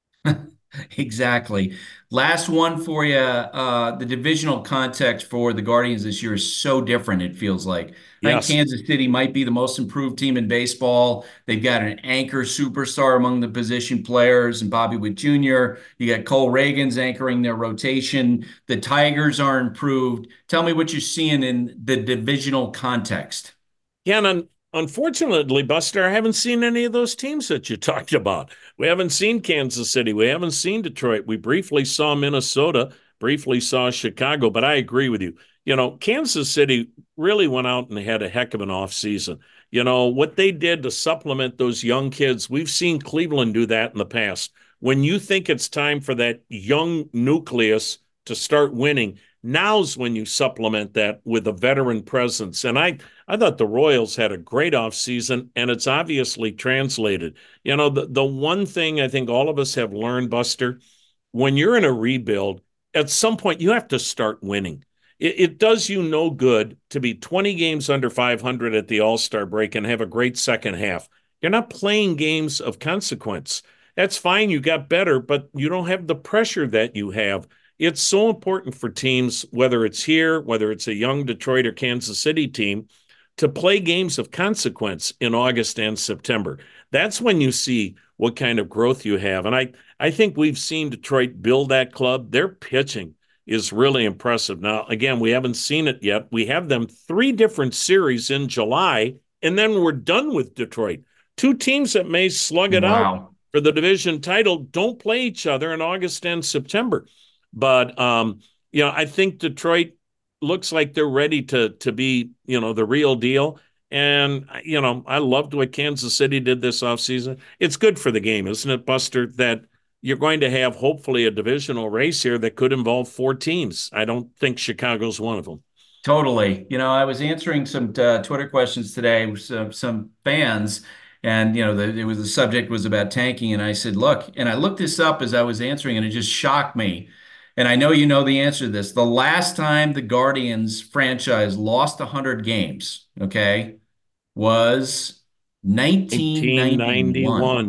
Exactly. Last one for you. Uh, the divisional context for the Guardians this year is so different, it feels like. I Yes. think Kansas City might be the most improved team in baseball. They've got an anchor superstar among the position players and Bobby Witt Junior You got Cole Reagans anchoring their rotation. The Tigers are improved. Tell me what you're seeing in the divisional context. Yeah, and un- unfortunately, Buster, I haven't seen any of those teams that you talked about. We haven't seen Kansas City. We haven't seen Detroit. We briefly saw Minnesota, briefly saw Chicago, but I agree with you. You know, Kansas City really went out and had a heck of an offseason. You know, what they did to supplement those young kids, we've seen Cleveland do that in the past. When you think it's time for that young nucleus to start winning, now's when you supplement that with a veteran presence. And I, I thought the Royals had a great offseason, and it's obviously translated. You know, the, the one thing I think all of us have learned, Buster, when you're in a rebuild, at some point you have to start winning. It, it does you no good to be twenty games under five hundred at the All-Star break and have a great second half. You're not playing games of consequence. That's fine. You got better, but you don't have the pressure that you have. It's so important for teams, whether it's here, whether it's a young Detroit or Kansas City team, to play games of consequence in August and September. That's when you see what kind of growth you have. And I, I think we've seen Detroit build that club. Their pitching is really impressive. Now, again, we haven't seen it yet. We have them three different series in July, and then we're done with Detroit. Two teams that may slug it Wow. out for the division title don't play each other in August and September. But, um, you know, I think Detroit looks like they're ready to to be, you know, the real deal. And, you know, I loved what Kansas City did this offseason. It's good for the game, isn't it, Buster, that you're going to have hopefully a divisional race here that could involve four teams. I don't think Chicago's one of them. Totally. You know, I was answering some uh, Twitter questions today with some, some fans, and, you know, the, it was the subject was about tanking. And I said, look, and I looked this up as I was answering, and it just shocked me. And I know you know the answer to this. The last time the Guardians franchise lost one hundred games, okay, was nineteen ninety-one.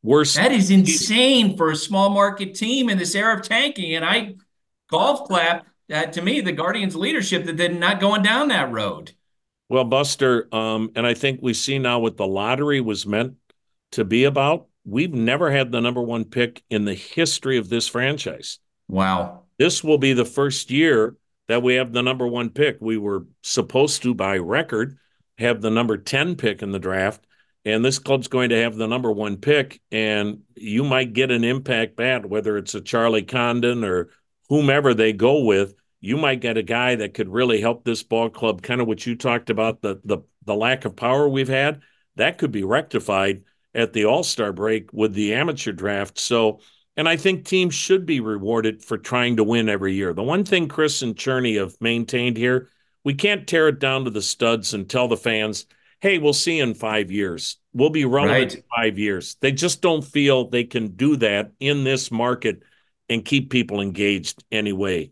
Worst. That is insane for a small market team in this era of tanking. And I golf clap uh, to me, the Guardians leadership that they're not going down that road. Well, Buster, um, and I think we see now what the lottery was meant to be about. We've never had the number one pick in the history of this franchise. Wow. This will be the first year that we have the number one pick. We were supposed to, by record, have the number ten pick in the draft. And this club's going to have the number one pick, and you might get an impact bat, whether it's a Charlie Condon or whomever they go with. You might get a guy that could really help this ball club, kind of what you talked about, the the the lack of power we've had. That could be rectified at the All-Star break with the amateur draft. So, and I think teams should be rewarded for trying to win every year. The one thing Chris and Cherney have maintained here, we can't tear it down to the studs and tell the fans, hey, we'll see you in five years. We'll be relevant right. in five years. They just don't feel they can do that in this market and keep people engaged anyway.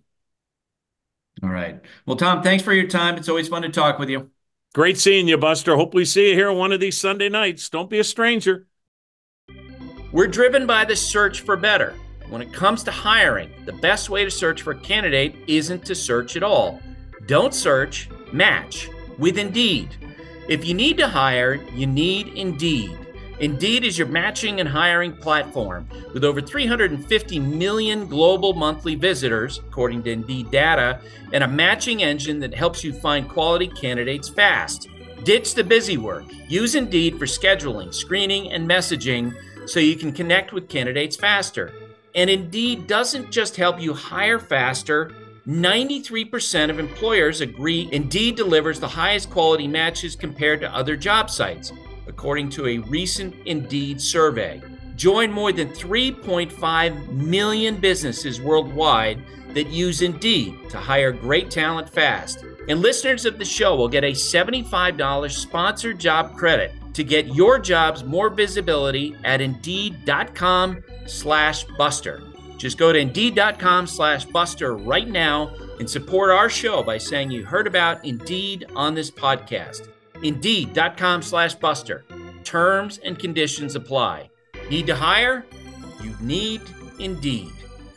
All right. Well, Tom, thanks for your time. It's always fun to talk with you. Great seeing you, Buster. Hope we see you here one of these Sunday nights. Don't be a stranger. We're driven by the search for better. When it comes to hiring, the best way to search for a candidate isn't to search at all. Don't search, match with Indeed. If you need to hire, you need Indeed. Indeed is your matching and hiring platform with over three hundred fifty million global monthly visitors, according to Indeed data, and a matching engine that helps you find quality candidates fast. Ditch the busy work. Use Indeed for scheduling, screening, and messaging so you can connect with candidates faster. And Indeed doesn't just help you hire faster. ninety-three percent of employers agree Indeed delivers the highest quality matches compared to other job sites, according to a recent Indeed survey. Join more than three point five million businesses worldwide that use Indeed to hire great talent fast. And listeners of the show will get a seventy-five dollars sponsored job credit to get your jobs more visibility at Indeed.com slash Buster. Just go to Indeed.com slash Buster right now and support our show by saying you heard about Indeed on this podcast. Indeed.com slash Buster. Terms and conditions apply. Need to hire? You need Indeed.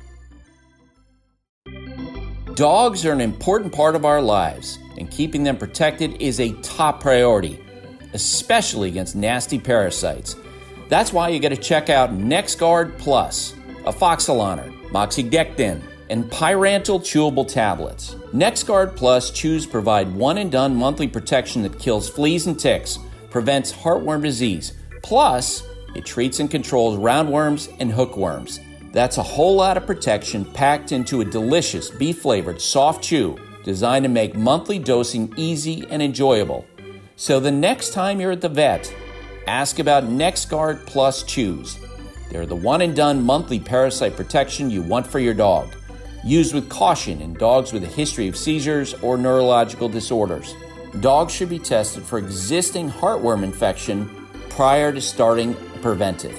Dogs are an important part of our lives, and keeping them protected is a top priority, especially against nasty parasites. That's why you got to check out NexGard Plus, Afoxolaner, Moxidectin, and Pyrantel chewable tablets. NexGard Plus chews provide one-and-done monthly protection that kills fleas and ticks, prevents heartworm disease, plus it treats and controls roundworms and hookworms. That's a whole lot of protection packed into a delicious beef-flavored soft chew designed to make monthly dosing easy and enjoyable. So the next time you're at the vet, ask about NexGard Plus chews. They're the one-and-done monthly parasite protection you want for your dog. Used with caution in dogs with a history of seizures or neurological disorders. Dogs should be tested for existing heartworm infection prior to starting a preventive.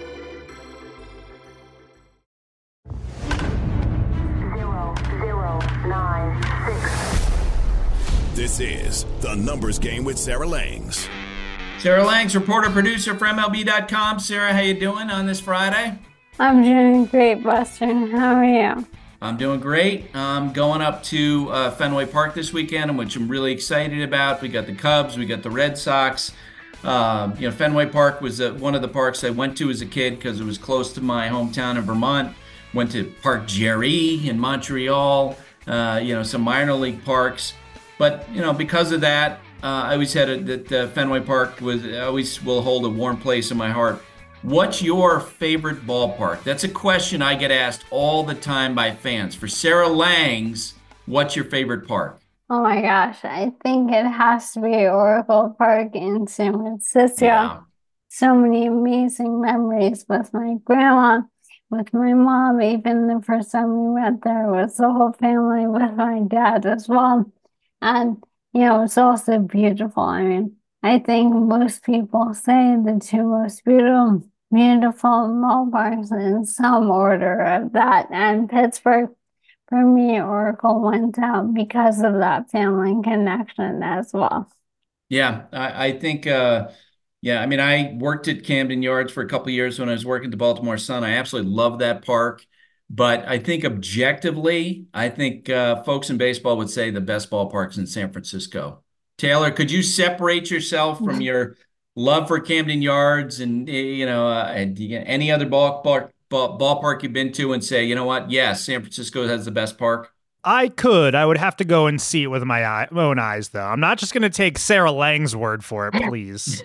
This is The Numbers Game with Sarah Langs. Sarah Langs, reporter, producer for M L B dot com. Sarah, how you doing on this Friday? I'm doing great, Buster. How are you? I'm doing great. I'm going up to uh, Fenway Park this weekend, which I'm really excited about. We got the Cubs, we got the Red Sox. Um, you know, Fenway Park was uh, one of the parks I went to as a kid because it was close to my hometown in Vermont. Went to Parc Gerry in Montreal, uh, you know, some minor league parks. But, you know, because of that, uh, I always had a, that uh, Fenway Park was always will hold a warm place in my heart. What's your favorite ballpark? That's a question I get asked all the time by fans. For Sarah Langs, what's your favorite park? Oh my gosh, I think it has to be Oracle Park in San Francisco. Yeah. So many amazing memories with my grandma, with my mom. Even the first time we went there was the whole family with my dad as well. And, you know, it's also beautiful. I mean, I think most people say the two most beautiful, beautiful ballparks in some order of that. And Pittsburgh, for me, Oracle went out because of that family connection as well. Yeah, I, I think, uh, Yeah, I mean, I worked at Camden Yards for a couple of years when I was working at the Baltimore Sun. I absolutely love that park. But I think objectively, I think uh, folks in baseball would say the best ballpark's in San Francisco. Taylor, could you separate yourself from your love for Camden Yards and, eh, you know, uh, and you get any other ballpark, ball, ballpark you've been to and say, you know what? Yes, San Francisco has the best park? I could. I would have to go and see it with my, eye, my own eyes, though. I'm not just going to take Sarah Lang's word for it, please.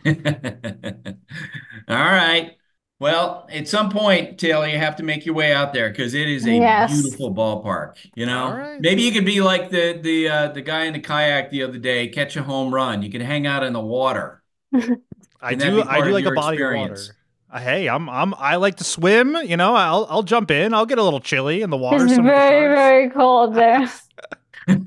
All right. Well, at some point, Taylor, you have to make your way out there because it is a Yes. beautiful ballpark. You know, All right. maybe you could be like the the uh, the guy in the kayak the other day, catch a home run. You can hang out in the water. I And that'd do. be I part do of like a your body of experience. water. Uh, Hey, I'm. I'm. I like to swim. You know, I'll. I'll jump in. I'll get a little chilly in the water. It's some of the very, sharks. very cold there. In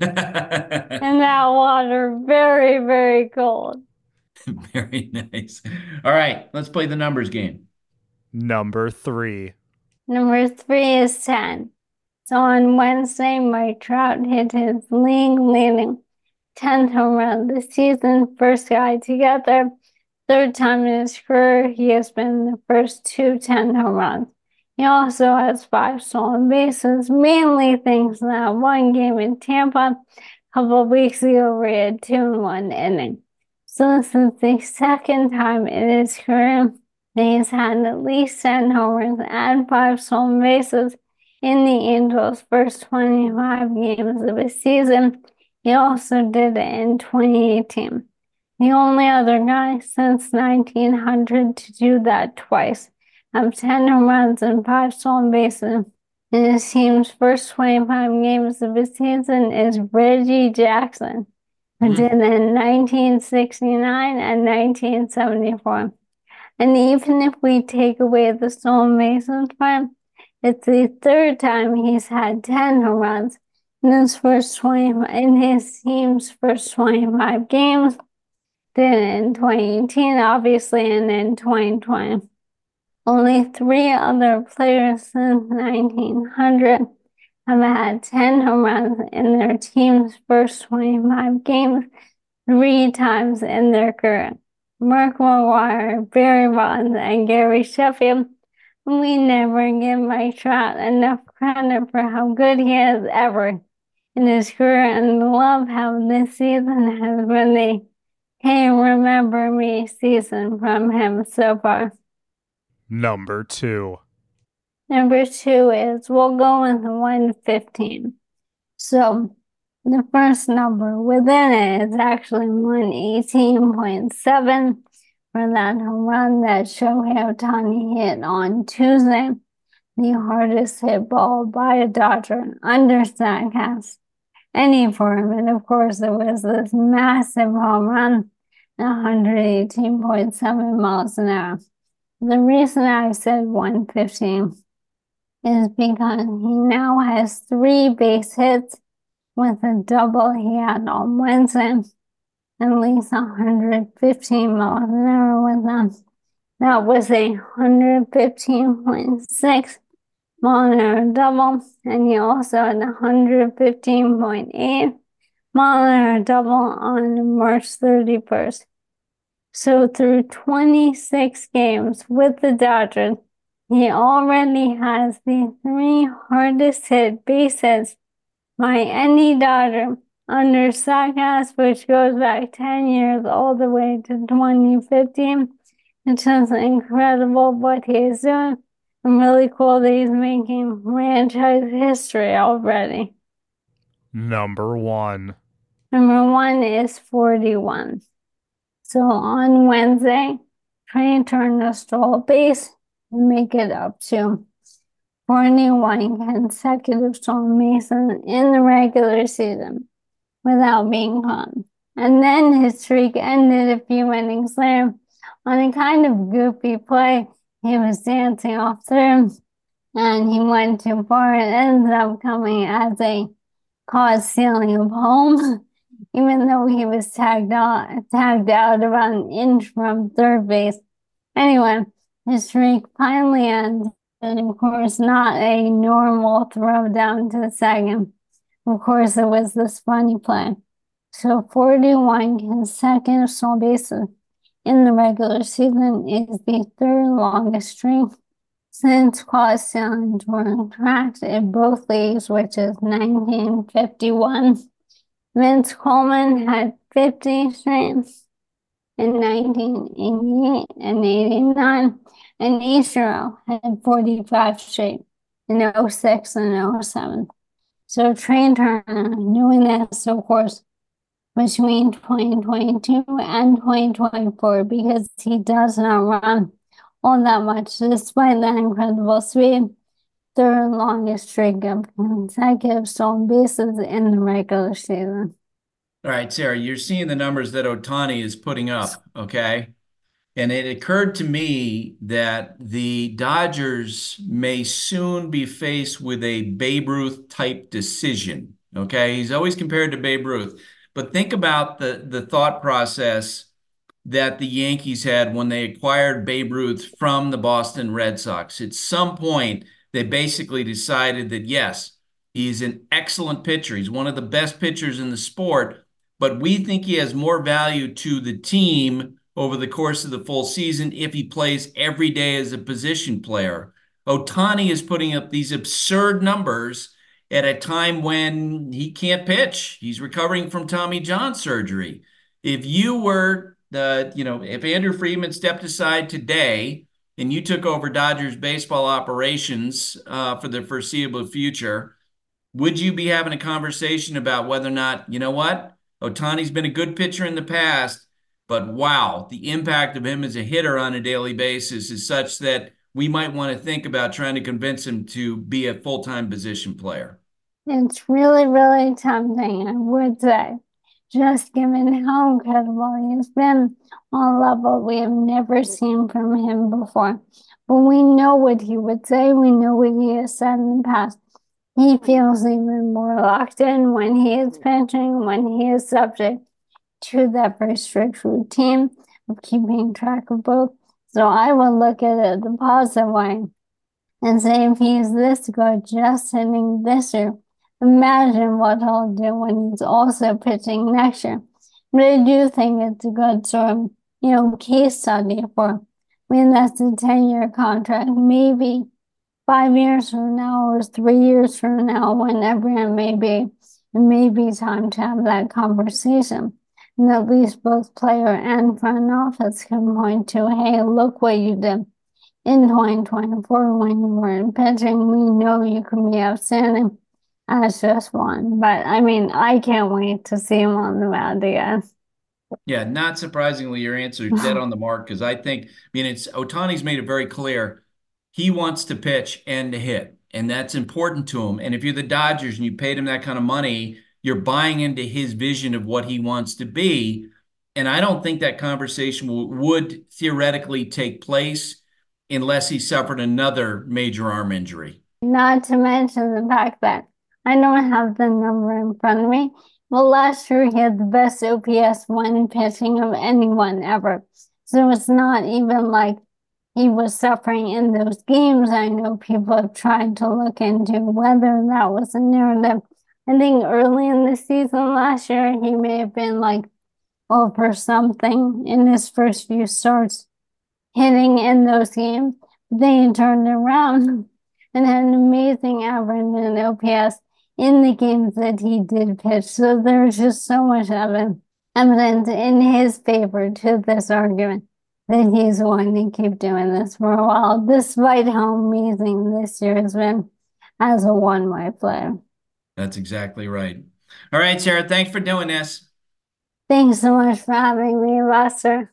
that water, very, very cold. Very nice. All right, let's play the numbers game. Number three. Number three is ten. So on Wednesday, Mike Trout hit his league-leading tenth home run this season, first guy to get there. Third time in his career, he has been the first to ten home runs. He also has five stolen bases, mainly thanks to that one game in Tampa a couple of weeks ago where he had two in one inning. So this is the second time in his career that he's had at least ten home runs and five stolen bases in the Angels' first twenty-five games of the season. He also did it in twenty eighteen. The only other guy since nineteen hundred to do that twice, have ten home runs and five stolen bases in his team's first twenty-five games of the season, is Reggie Jackson, who Mm. did it in nineteen sixty-nine and nineteen seventy-four. And even if we take away the stolen bases part, it's the third time he's had ten home runs in his first twenty in his team's first twenty-five games. Did it in twenty eighteen, obviously, and in twenty twenty. Only three other players since nineteen hundred have had ten home runs in their team's first twenty-five games, three times in their career. Mark McGwire, Barry Bonds, and Gary Sheffield. We never give Mike Trout enough credit for how good he is ever in his career, and love how this season has been the "Hey, remember me" season from him so far. Number two. Number two is we'll go with one fifteen. So the first number within it is actually one eighteen point seven for that home run that Shohei Ohtani hit on Tuesday, the hardest hit ball by a Dodger under StatCast any form. And of course, it was this massive home run, one eighteen point seven miles an hour. The reason I said one fifteen is because he now has three base hits with a double he had on Wednesday, at least one fifteen miles an hour with them. That was a one fifteen point six mile an hour double, and he also had a one fifteen point eight mile an hour double on March thirty-first. So through twenty-six games with the Dodgers, he already has the three hardest hit base hits by any Dodger under StatCast, which goes back ten years all the way to twenty fifteen. It's just incredible what he's doing. And really cool that he's making franchise history already. Number one. Number one is forty-one. So on Wednesday, Trey Turner stole a base to make it up to forty-one consecutive stolen bases in the regular season without being caught. And then his streak ended a few innings later on a kind of goofy play. He was dancing off third, and he went too far. It ended up coming as a caught stealing of home, even though he was tagged out, tagged out about an inch from third base. Anyway, his streak finally ended, and of course, not a normal throw down to second. Of course, it was this funny play. So forty-one consecutive stolen bases in the regular season is the third longest streak since cross ceilings were cracked in both leagues, which is nineteen fifty-one. Vince Coleman had fifty straights in nineteen eighty-eight and eighty-nine, and Ichiro had forty-five straight in oh six and oh seven. So Trey Turner doing this, of course, between twenty twenty-two and twenty twenty-four, because he does not run all that much, despite that incredible speed. Third longest streak of consecutive stolen bases in the regular season. All right, Sarah, you're seeing the numbers that Ohtani is putting up, okay? And it occurred to me that the Dodgers may soon be faced with a Babe Ruth type decision, okay? He's always compared to Babe Ruth. But think about the, the thought process that the Yankees had when they acquired Babe Ruth from the Boston Red Sox. At some point, they basically decided that, yes, he's an excellent pitcher. He's one of the best pitchers in the sport, but we think he has more value to the team over the course of the full season if he plays every day as a position player. Ohtani is putting up these absurd numbers at a time when he can't pitch. He's recovering from Tommy John surgery. If you were the, you know, if Andrew Friedman stepped aside today and you took over Dodgers baseball operations uh, for the foreseeable future, would you be having a conversation about whether or not, you know what, Ohtani's been a good pitcher in the past, but wow, the impact of him as a hitter on a daily basis is such that we might want to think about trying to convince him to be a full-time position player? It's really, really tempting, I would say, just given how incredible he has been on a level we have never seen from him before. But we know what he would say. We know what he has said in the past. He feels even more locked in when he is pitching, when he is subject to that very strict routine of keeping track of both. So I will look at it the positive way and say, if he is this good just hitting this year, imagine what he'll do when he's also pitching next year. But I do think it's a good sort of, you know, case study for, I mean, that's a ten-year contract. Maybe five years from now or three years from now, whenever it may be, it may be time to have that conversation. And at least both player and front office can point to, hey, look what you did in twenty twenty-four when you weren't pitching. We know you can be outstanding as just one. But, I mean, I can't wait to see him on the mound again. Yeah, not surprisingly, your answer is dead on the mark, because I think, I mean, it's Ohtani's made it very clear he wants to pitch and to hit, and that's important to him. And if you're the Dodgers and you paid him that kind of money, you're buying into his vision of what he wants to be. And I don't think that conversation will, would theoretically take place unless he suffered another major arm injury. Not to mention the fact that I don't have the number in front of me. Well, last year he had the best O P S one pitching of anyone ever. So it's not even like he was suffering in those games. I know people have tried to look into whether that was a narrative. I think early in the season last year, he may have been like over something in his first few starts hitting in those games. They turned around and had an amazing average in O P S in the games that he did pitch. So there's just so much evidence in his favor to this argument that he's going to keep doing this for a while, despite how amazing this year has been as a one-way player. That's exactly right. All right, Sarah, thanks for doing this. Thanks so much for having me, Buster.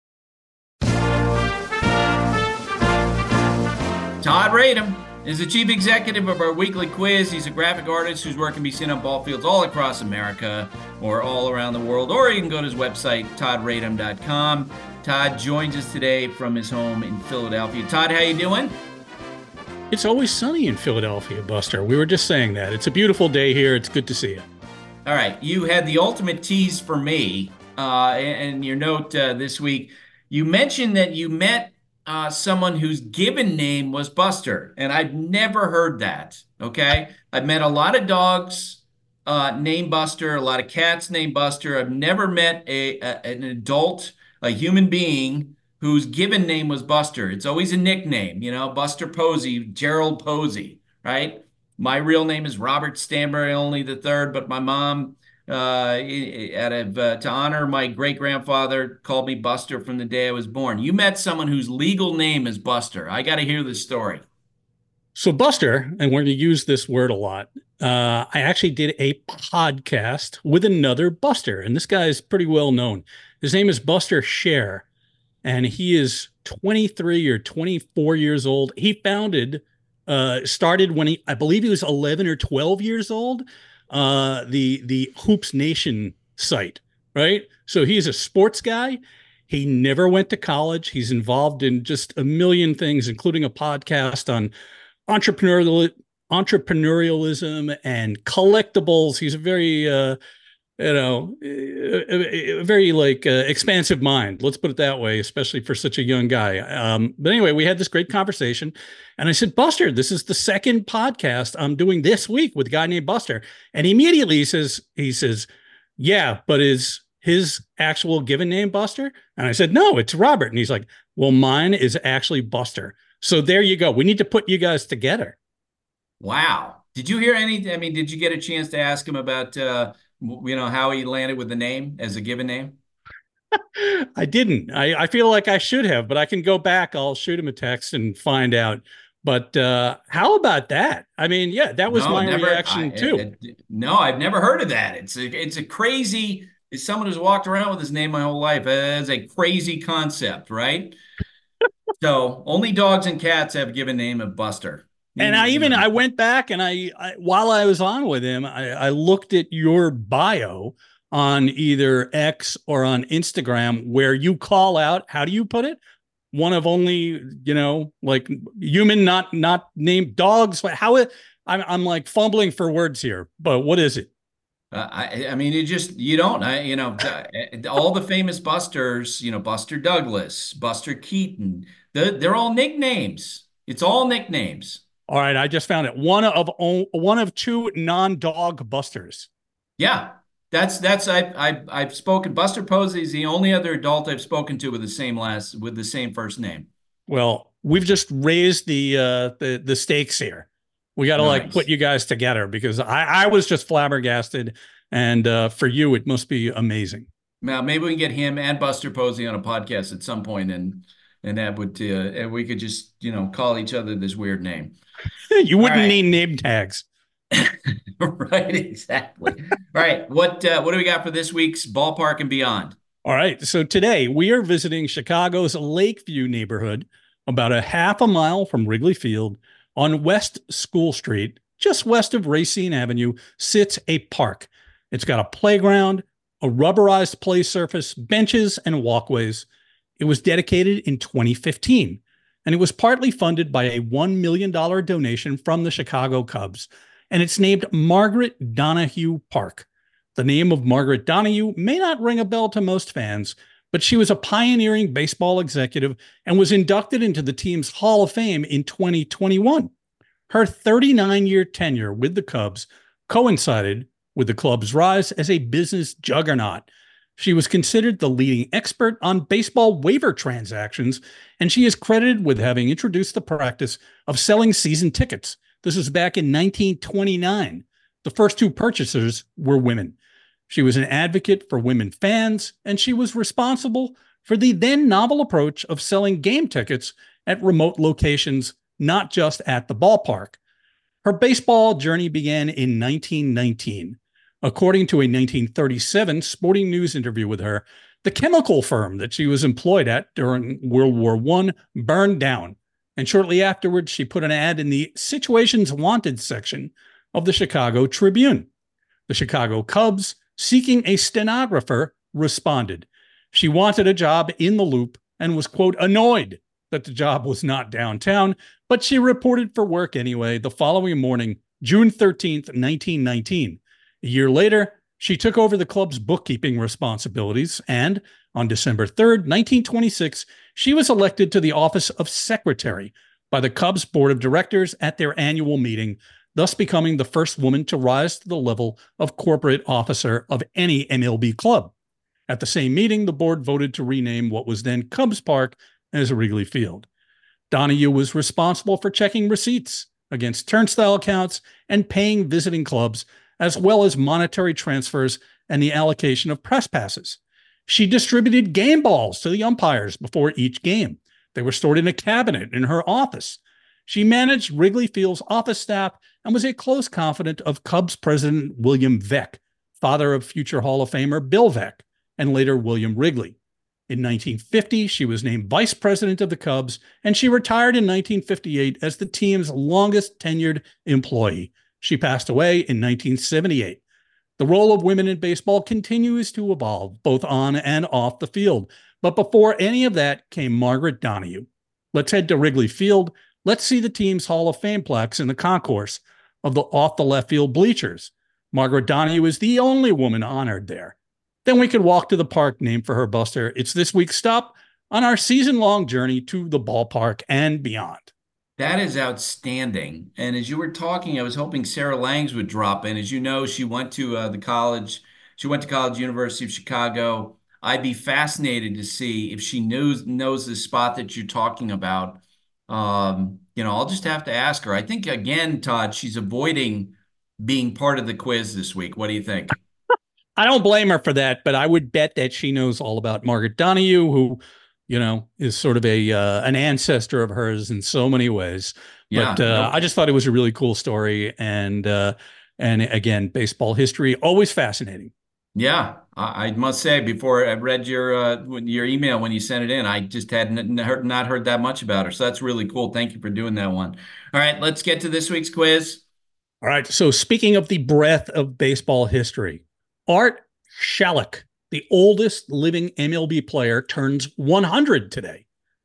Todd Radom is the chief executive of our weekly quiz. He's a graphic artist whose work can be seen on ball fields all across America or all around the world, or you can go to his website, todd radom dot com. Todd joins us today from his home in Philadelphia. Todd, how you doing? It's always sunny in Philadelphia, Buster. We were just saying that. It's a beautiful day here. It's good to see you. All right. You had the ultimate tease for me uh, in your note uh, this week. You mentioned that you met uh, someone whose given name was Buster, and I've never heard that, okay? I've met a lot of dogs uh, named Buster, a lot of cats named Buster. I've never met a, a an adult a human being whose given name was Buster. It's always a nickname, you know, Buster Posey, Gerald Posey, right? My real name is Robert Stanbury only the third, but my mom, uh, out of uh, to honor my great grandfather, called me Buster from the day I was born. You met someone whose legal name is Buster. I got to hear this story. So Buster, and we're going to use this word a lot. Uh, I actually did a podcast with another Buster, and this guy is pretty well known. His name is Buster Scher, and he is twenty-three or twenty-four years old. He founded. Uh, started when he, I believe he was eleven or twelve years old, uh, the, the Hoops Nation site, right? So he's a sports guy. He never went to college. He's involved in just a million things, including a podcast on entrepreneurial, entrepreneurialism and collectibles. He's a very, uh, you know, a, a very like uh, expansive mind. Let's put it that way, especially for such a young guy. Um, but anyway, we had this great conversation, and I said, Buster, this is the second podcast I'm doing this week with a guy named Buster. And immediately he says, he says, yeah, but is his actual given name Buster? And I said, no, it's Robert. And he's like, well, mine is actually Buster. So there you go. We need to put you guys together. Wow. Did you hear any? I mean, did you get a chance to ask him about, uh, you know, how he landed with the name as a given name? I didn't. I, I feel like I should have, but I can go back. I'll shoot him a text and find out. But uh, how about that? I mean, yeah, that was no, my never, reaction I, too. It, it, no, I've never heard of that. It's a, it's a crazy, as someone who's walked around with his name my whole life, it's a crazy concept, right? So only dogs and cats have given name of Buster. And I even, I went back and I, I while I was on with him, I, I looked at your bio on either X or on Instagram where you call out, how do you put it? One of only, you know, like human, not, not named dogs. How it, I'm, I'm like fumbling for words here, but what is it? Uh, I, I mean, you just, you don't, I, you know, all the famous Busters, you know, Buster Douglas, Buster Keaton, they're, they're all nicknames. It's all nicknames. All right, I just found it. One of one of two non-dog Busters. Yeah, that's that's I've I've I've spoken. Buster Posey is the only other adult I've spoken to with the same last with the same first name. Well, we've just raised the uh, the the stakes here. We got to nice. like put you guys together because I I was just flabbergasted, and uh, for you it must be amazing. Now maybe we can get him and Buster Posey on a podcast at some point, and and that would uh, and we could just you know call each other this weird name. You wouldn't right. need name tags. Right, exactly. All right, what uh, what do we got for this week's Ballpark and Beyond? All right, so today we are visiting Chicago's Lakeview neighborhood, about a half a mile from Wrigley Field. On West School Street, just west of Racine Avenue, sits a park. It's got a playground, a rubberized play surface, benches, and walkways. It was dedicated in twenty fifteen. And it was partly funded by a one million dollars donation from the Chicago Cubs. And it's named Margaret Donahue Park. The name of Margaret Donahue may not ring a bell to most fans, but she was a pioneering baseball executive and was inducted into the team's Hall of Fame in twenty twenty-one. Her thirty-nine-year tenure with the Cubs coincided with the club's rise as a business juggernaut. She was considered the leading expert on baseball waiver transactions, and she is credited with having introduced the practice of selling season tickets. This was back in nineteen twenty-nine. The first two purchasers were women. She was an advocate for women fans, and she was responsible for the then novel approach of selling game tickets at remote locations, not just at the ballpark. Her baseball journey began in nineteen nineteen. According to a nineteen thirty-seven Sporting News interview with her, the chemical firm that she was employed at during World War One burned down, and shortly afterwards, she put an ad in the Situations Wanted section of the Chicago Tribune. The Chicago Cubs, seeking a stenographer, responded. She wanted a job in the Loop and was, quote, annoyed that the job was not downtown, but she reported for work anyway the following morning, June thirteenth, nineteen nineteen. A year later, she took over the club's bookkeeping responsibilities, and on December third, nineteen twenty-six, she was elected to the office of secretary by the Cubs board of directors at their annual meeting, thus becoming the first woman to rise to the level of corporate officer of any M L B club. At the same meeting, the board voted to rename what was then Cubs Park as Wrigley Field. Donahue was responsible for checking receipts against turnstile accounts and paying visiting clubs, as well as monetary transfers and the allocation of press passes. She distributed game balls to the umpires before each game. They were stored in a cabinet in her office. She managed Wrigley Field's office staff and was a close confidant of Cubs president William Veeck, father of future Hall of Famer Bill Veeck, and later William Wrigley. In nineteen fifty, she was named vice president of the Cubs, and she retired in nineteen fifty-eight as the team's longest tenured employee. She passed away in nineteen seventy-eight. The role of women in baseball continues to evolve, both on and off the field. But before any of that came Margaret Donahue. Let's head to Wrigley Field. Let's see the team's Hall of Fame plaques in the concourse of the off the left field bleachers. Margaret Donahue is the only woman honored there. Then we could walk to the park named for her, Buster. It's this week's stop on our season-long journey to the ballpark and beyond. That is outstanding. And as you were talking, I was hoping Sarah Langs would drop in. As you know, she went to uh, the college. She went to college, University of Chicago. I'd be fascinated to see if she knows knows the spot that you're talking about. Um, you know, I'll just have to ask her. I think, again, Todd, she's avoiding being part of the quiz this week. What do you think? I don't blame her for that, but I would bet that she knows all about Margaret Donahue, who, you know, is sort of a uh, an ancestor of hers in so many ways. Yeah, but uh, no. I just thought it was a really cool story. And, uh, and again, baseball history, always fascinating. Yeah, I, I must say, before I read your uh, your email when you sent it in, I just had n- heard, not heard that much about her. So that's really cool. Thank you for doing that one. All right, let's get to this week's quiz. All right, so speaking of the breadth of baseball history, Art Shalek, the oldest living M L B player, turns one hundred today.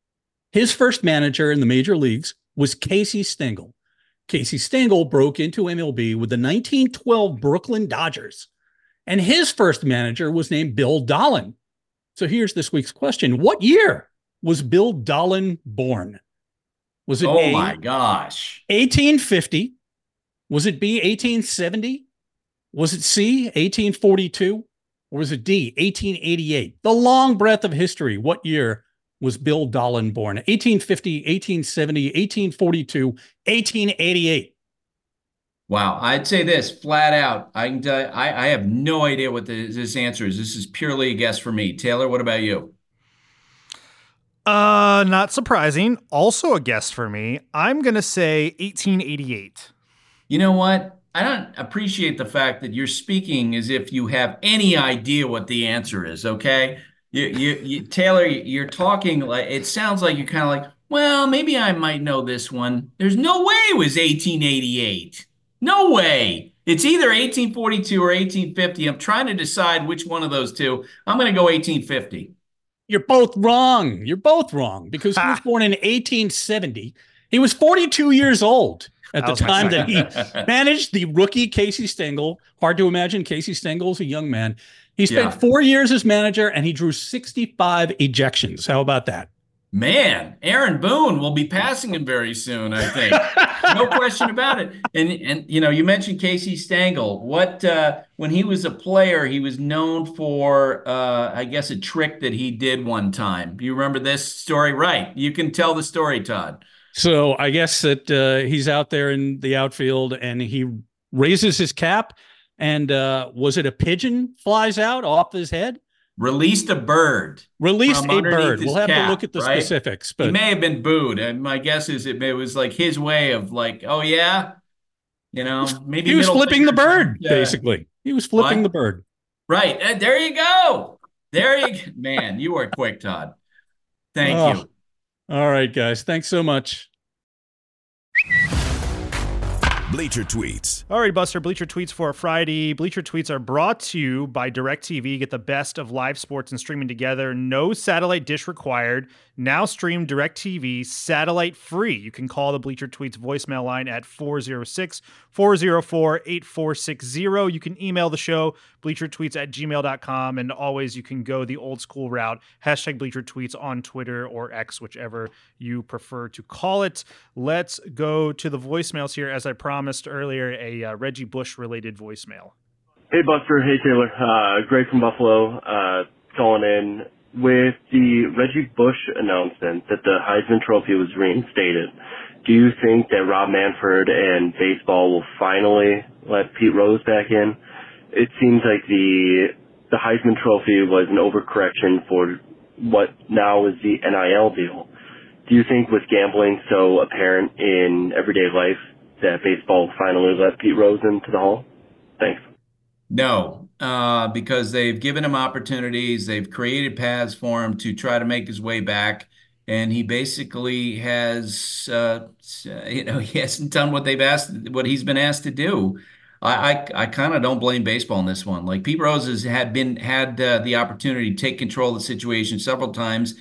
His first manager in the major leagues was Casey Stengel. Casey Stengel broke into M L B with the nineteen twelve Brooklyn Dodgers, and his first manager was named Bill Dahlen. So here's this week's question. What year was Bill Dahlen born? Was it Oh A, my gosh. eighteen fifty? Was it B, eighteen seventy? Was it C, eighteen forty-two? Or was it D, eighteen eighty-eight? The long breadth of history. What year was Bill Dahlen born? eighteen fifty, eighteen seventy, eighteen forty-two, eighteen eighty-eight. Wow. I'd say this flat out. I can tell you, I, I have no idea what the, this answer is. This is purely a guess for me. Taylor, what about you? Uh, not surprising. Also a guess for me. I'm going to say eighteen eighty-eight. You know what? I don't appreciate the fact that you're speaking as if you have any idea what the answer is, okay? You, you, you Taylor, you're talking like, it sounds like you're kind of like, well, maybe I might know this one. There's no way it was eighteen eighty-eight. No way. It's either eighteen forty-two or eighteen fifty. I'm trying to decide which one of those two. I'm going to go eighteen fifty. You're both wrong. You're both wrong because he was born in eighteen seventy. He was forty-two years old at the time that he managed the rookie Casey Stengel. Hard to imagine Casey Stengel is a young man. He spent Yeah. four years as manager, and he drew sixty-five ejections. How about that? Man, Aaron Boone will be passing him very soon, I think. No question about it. And, and you know, you mentioned Casey Stengel. What, uh, when he was a player, he was known for, uh, I guess, a trick that he did one time. Do you remember this story? Right. You can tell the story, Todd. So I guess that uh, he's out there in the outfield, and he raises his cap, and uh, was it a pigeon flies out off his head? Released a bird. Released from a underneath bird. his We'll have cap, to look at the right? specifics. He But may have been booed. And my guess is it, it was like his way of like, oh, yeah, you know, maybe he was middle flipping the finger bird, to- basically. He was flipping What? the bird. Right. Uh, there you go. There you go. Man, you are quick, Todd. Thank Oh. you. All right, guys. Thanks so much. Bleacher Tweets. All right, Buster, Bleacher Tweets for Friday. Bleacher Tweets are brought to you by DirecTV. Get the best of live sports and streaming together. No satellite dish required. Now stream DirecTV satellite free. You can call the Bleacher Tweets voicemail line at four oh six, four oh four, eight four six zero. You can email the show, bleachertweets at gmail dot com. And always you can go the old school route, hashtag Bleacher Tweets on Twitter or X, whichever you prefer to call it. Let's go to the voicemails here. As I promised earlier, a uh, Reggie Bush related voicemail. Hey, Buster. Hey, Taylor. Uh, Greg from Buffalo. Uh, calling in. With the Reggie Bush announcement that the Heisman Trophy was reinstated, do you think that Rob Manfred and baseball will finally let Pete Rose back in? It seems like the the Heisman Trophy was an overcorrection for what now is the N I L deal. Do you think with gambling so apparent in everyday life that baseball will finally let Pete Rose into the Hall? Thanks. No, uh, because they've given him opportunities. They've created paths for him to try to make his way back. And he basically has, uh, you know, he hasn't done what they've asked, what he's been asked to do. I, I, I kind of don't blame baseball in this one. Like Pete Rose has had been had uh, the opportunity to take control of the situation several times,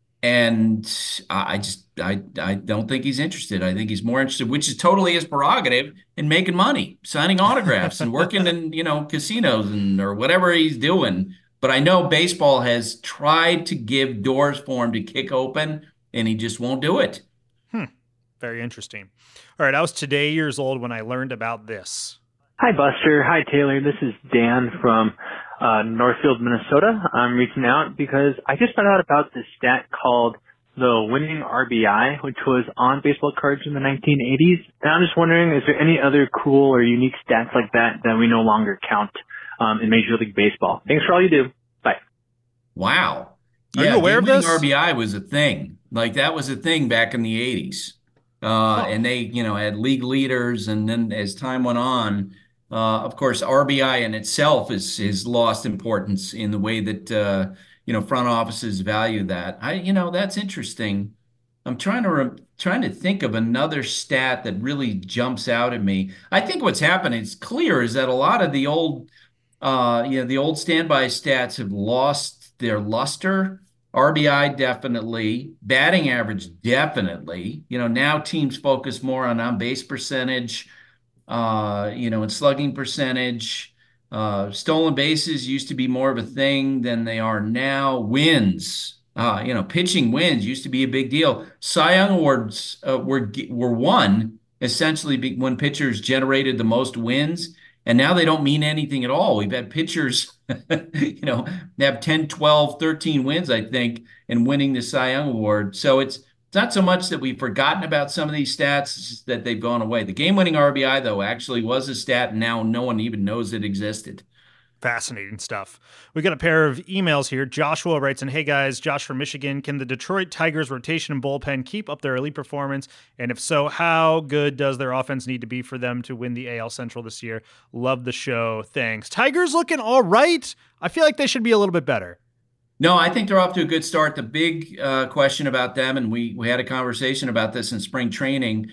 and I just I I don't think he's interested. I think he's more interested, which is totally his prerogative, in making money, signing autographs, and working in you know casinos and or whatever he's doing. But I know baseball has tried to give doors for him to kick open, and he just won't do it. Hmm. Very interesting. All right, I was today years old when I learned about this. Hi, Buster. Hi, Taylor. This is Dan from uh, Northfield, Minnesota. I'm reaching out because I just found out about this stat called the winning R B I, which was on baseball cards in the nineteen eighties. And I'm just wondering, is there any other cool or unique stats like that that we no longer count um, in Major League Baseball? Thanks for all you do. Bye. Wow. Are yeah, you aware of this? R B I was a thing. Like that was a thing back in the eighties. Uh, oh. And they, you know, had league leaders. And then as time went on, uh, of course, R B I in itself is is lost importance in the way that, uh, you know, front offices value that. I, you know, that's interesting. I'm trying to re- trying to think of another stat that really jumps out at me. I think what's happening, it's clear, is that a lot of the old, uh, you know, the old standby stats have lost their luster. R B I definitely, batting average definitely. You know, now teams focus more on on-base percentage, uh, you know, and slugging percentage. Uh, stolen bases used to be more of a thing than they are now. Wins, uh, you know, pitching wins used to be a big deal. Cy Young Awards uh, were were won essentially when pitchers generated the most wins, and now they don't mean anything at all. We've had pitchers, you know, they have ten, twelve, thirteen wins, I think, in winning the Cy Young Award. So it's It's not so much that we've forgotten about some of these stats, it's just that they've gone away. The game-winning R B I, though, actually was a stat, and now no one even knows it existed. Fascinating stuff. We got a pair of emails here. Joshua writes in, hey guys, Josh from Michigan. Can the Detroit Tigers rotation and bullpen keep up their elite performance? And if so, how good does their offense need to be for them to win the A L Central this year? Love the show. Thanks. Tigers looking all right. I feel like they should be a little bit better. No, I think they're off to a good start. The big uh, question about them, and we we had a conversation about this in spring training,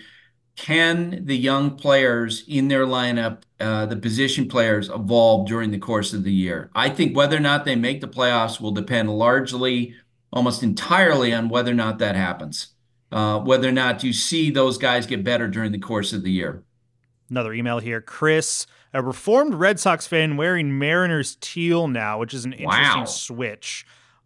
can the young players in their lineup, uh, the position players, evolve during the course of the year? I think whether or not they make the playoffs will depend largely, almost entirely, on whether or not that happens, uh, whether or not you see those guys get better during the course of the year. Another email here. Chris, a reformed Red Sox fan wearing Mariners teal now, which is an interesting Wow. switch.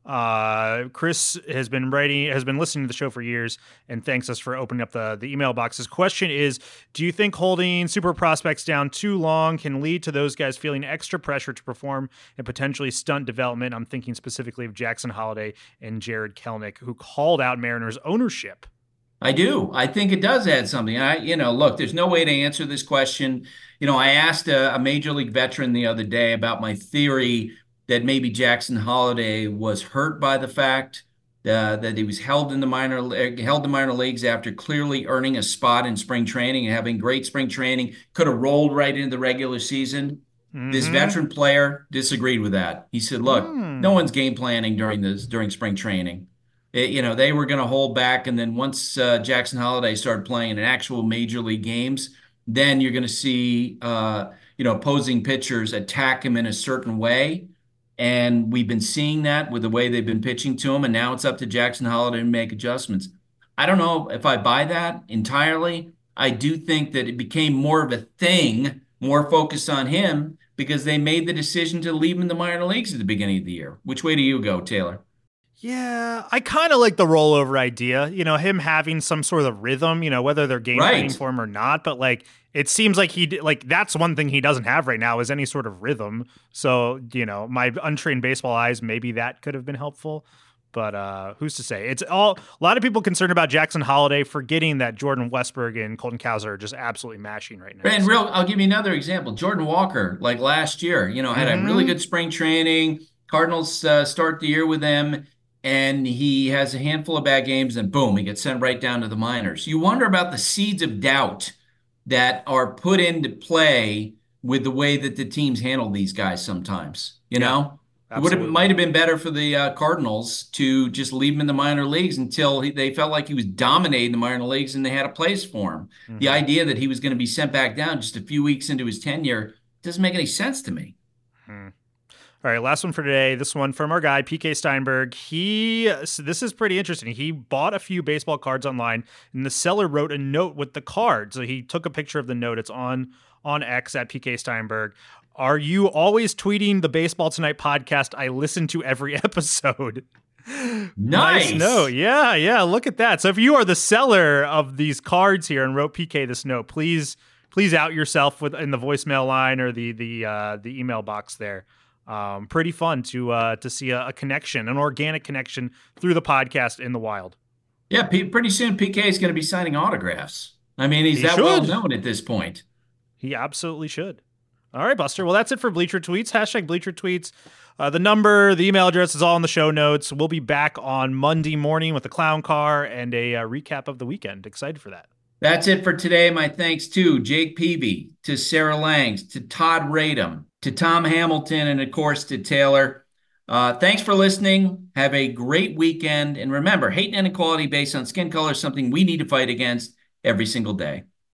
Uh, Chris has been writing, has been listening to the show for years and thanks us for opening up the, the email box. His question is, do you think holding super prospects down too long can lead to those guys feeling extra pressure to perform and potentially stunt development? I'm thinking specifically of Jackson Holliday and Jared Kelenic, who called out Mariners ownership. I do. I think it does add something. I, you know, look, there's no way to answer this question. You know, I asked a, a major league veteran the other day about my theory that maybe Jackson Holliday was hurt by the fact uh, that he was held in the minor held in minor leagues after clearly earning a spot in spring training and having great spring training, could have rolled right into the regular season. Mm-hmm. This veteran player disagreed with that. He said, look, mm. no one's game planning during this during spring training. It, you know, they were going to hold back. And then once uh, Jackson Holliday started playing in actual major league games, then you're going to see, uh, you know, opposing pitchers attack him in a certain way. And we've been seeing that with the way they've been pitching to him. And now it's up to Jackson Holliday to make adjustments. I don't know if I buy that entirely. I do think that it became more of a thing, more focused on him, because they made the decision to leave him in the minor leagues at the beginning of the year. Which way do you go, Taylor? Yeah, I kind of like the rollover idea, you know, him having some sort of rhythm, you know, whether they're game planning Right. for him or not. But like, it seems like he, d- like, that's one thing he doesn't have right now is any sort of rhythm. So, you know, my untrained baseball eyes, maybe that could have been helpful. But uh, who's to say? It's all a lot of people concerned about Jackson Holiday, forgetting that Jordan Westberg and Colton Cowser are just absolutely mashing right now. And real, I'll give you another example. Jordan Walker, like last year, you know, had Mhm. a really good spring training. Cardinals uh, start the year with him, and he has a handful of bad games, and boom, he gets sent right down to the minors. You wonder about the seeds of doubt that are put into play with the way that the teams handle these guys sometimes, you Yeah, know? It would have absolutely. might have been better for the uh, Cardinals to just leave him in the minor leagues until he, they felt like he was dominating the minor leagues and they had a place for him. Mm-hmm. The idea that he was going to be sent back down just a few weeks into his tenure doesn't make any sense to me. Hmm. All right, last one for today. This one from our guy, P K Steinberg. He, so this is pretty interesting. He bought a few baseball cards online, and the seller wrote a note with the card. So he took a picture of the note. It's on on X at P K Steinberg. Are you always tweeting the Baseball Tonight podcast? I listen to every episode. Nice. note. Yeah, yeah. Look at that. So if you are the seller of these cards here and wrote P K this note, please, please out yourself with in the voicemail line or the the uh, the email box there. Um, pretty fun to uh, to see a, a connection, an organic connection through the podcast in the wild. Yeah, P- pretty soon P K is going to be signing autographs. I mean, he's He that should. well known at this point. He absolutely should. All right, Buster. Well, that's it for Bleacher Tweets. Hashtag Bleacher Tweets. Uh, the number, the email address is all in the show notes. We'll be back on Monday morning with a clown car and a uh, recap of the weekend. Excited for that. That's it for today. My thanks to Jake Peavy, to Sarah Langs, to Todd Radom, to Tom Hamilton, and of course to Taylor. Uh, thanks for listening. Have a great weekend. And remember, hate and inequality based on skin color is something we need to fight against every single day.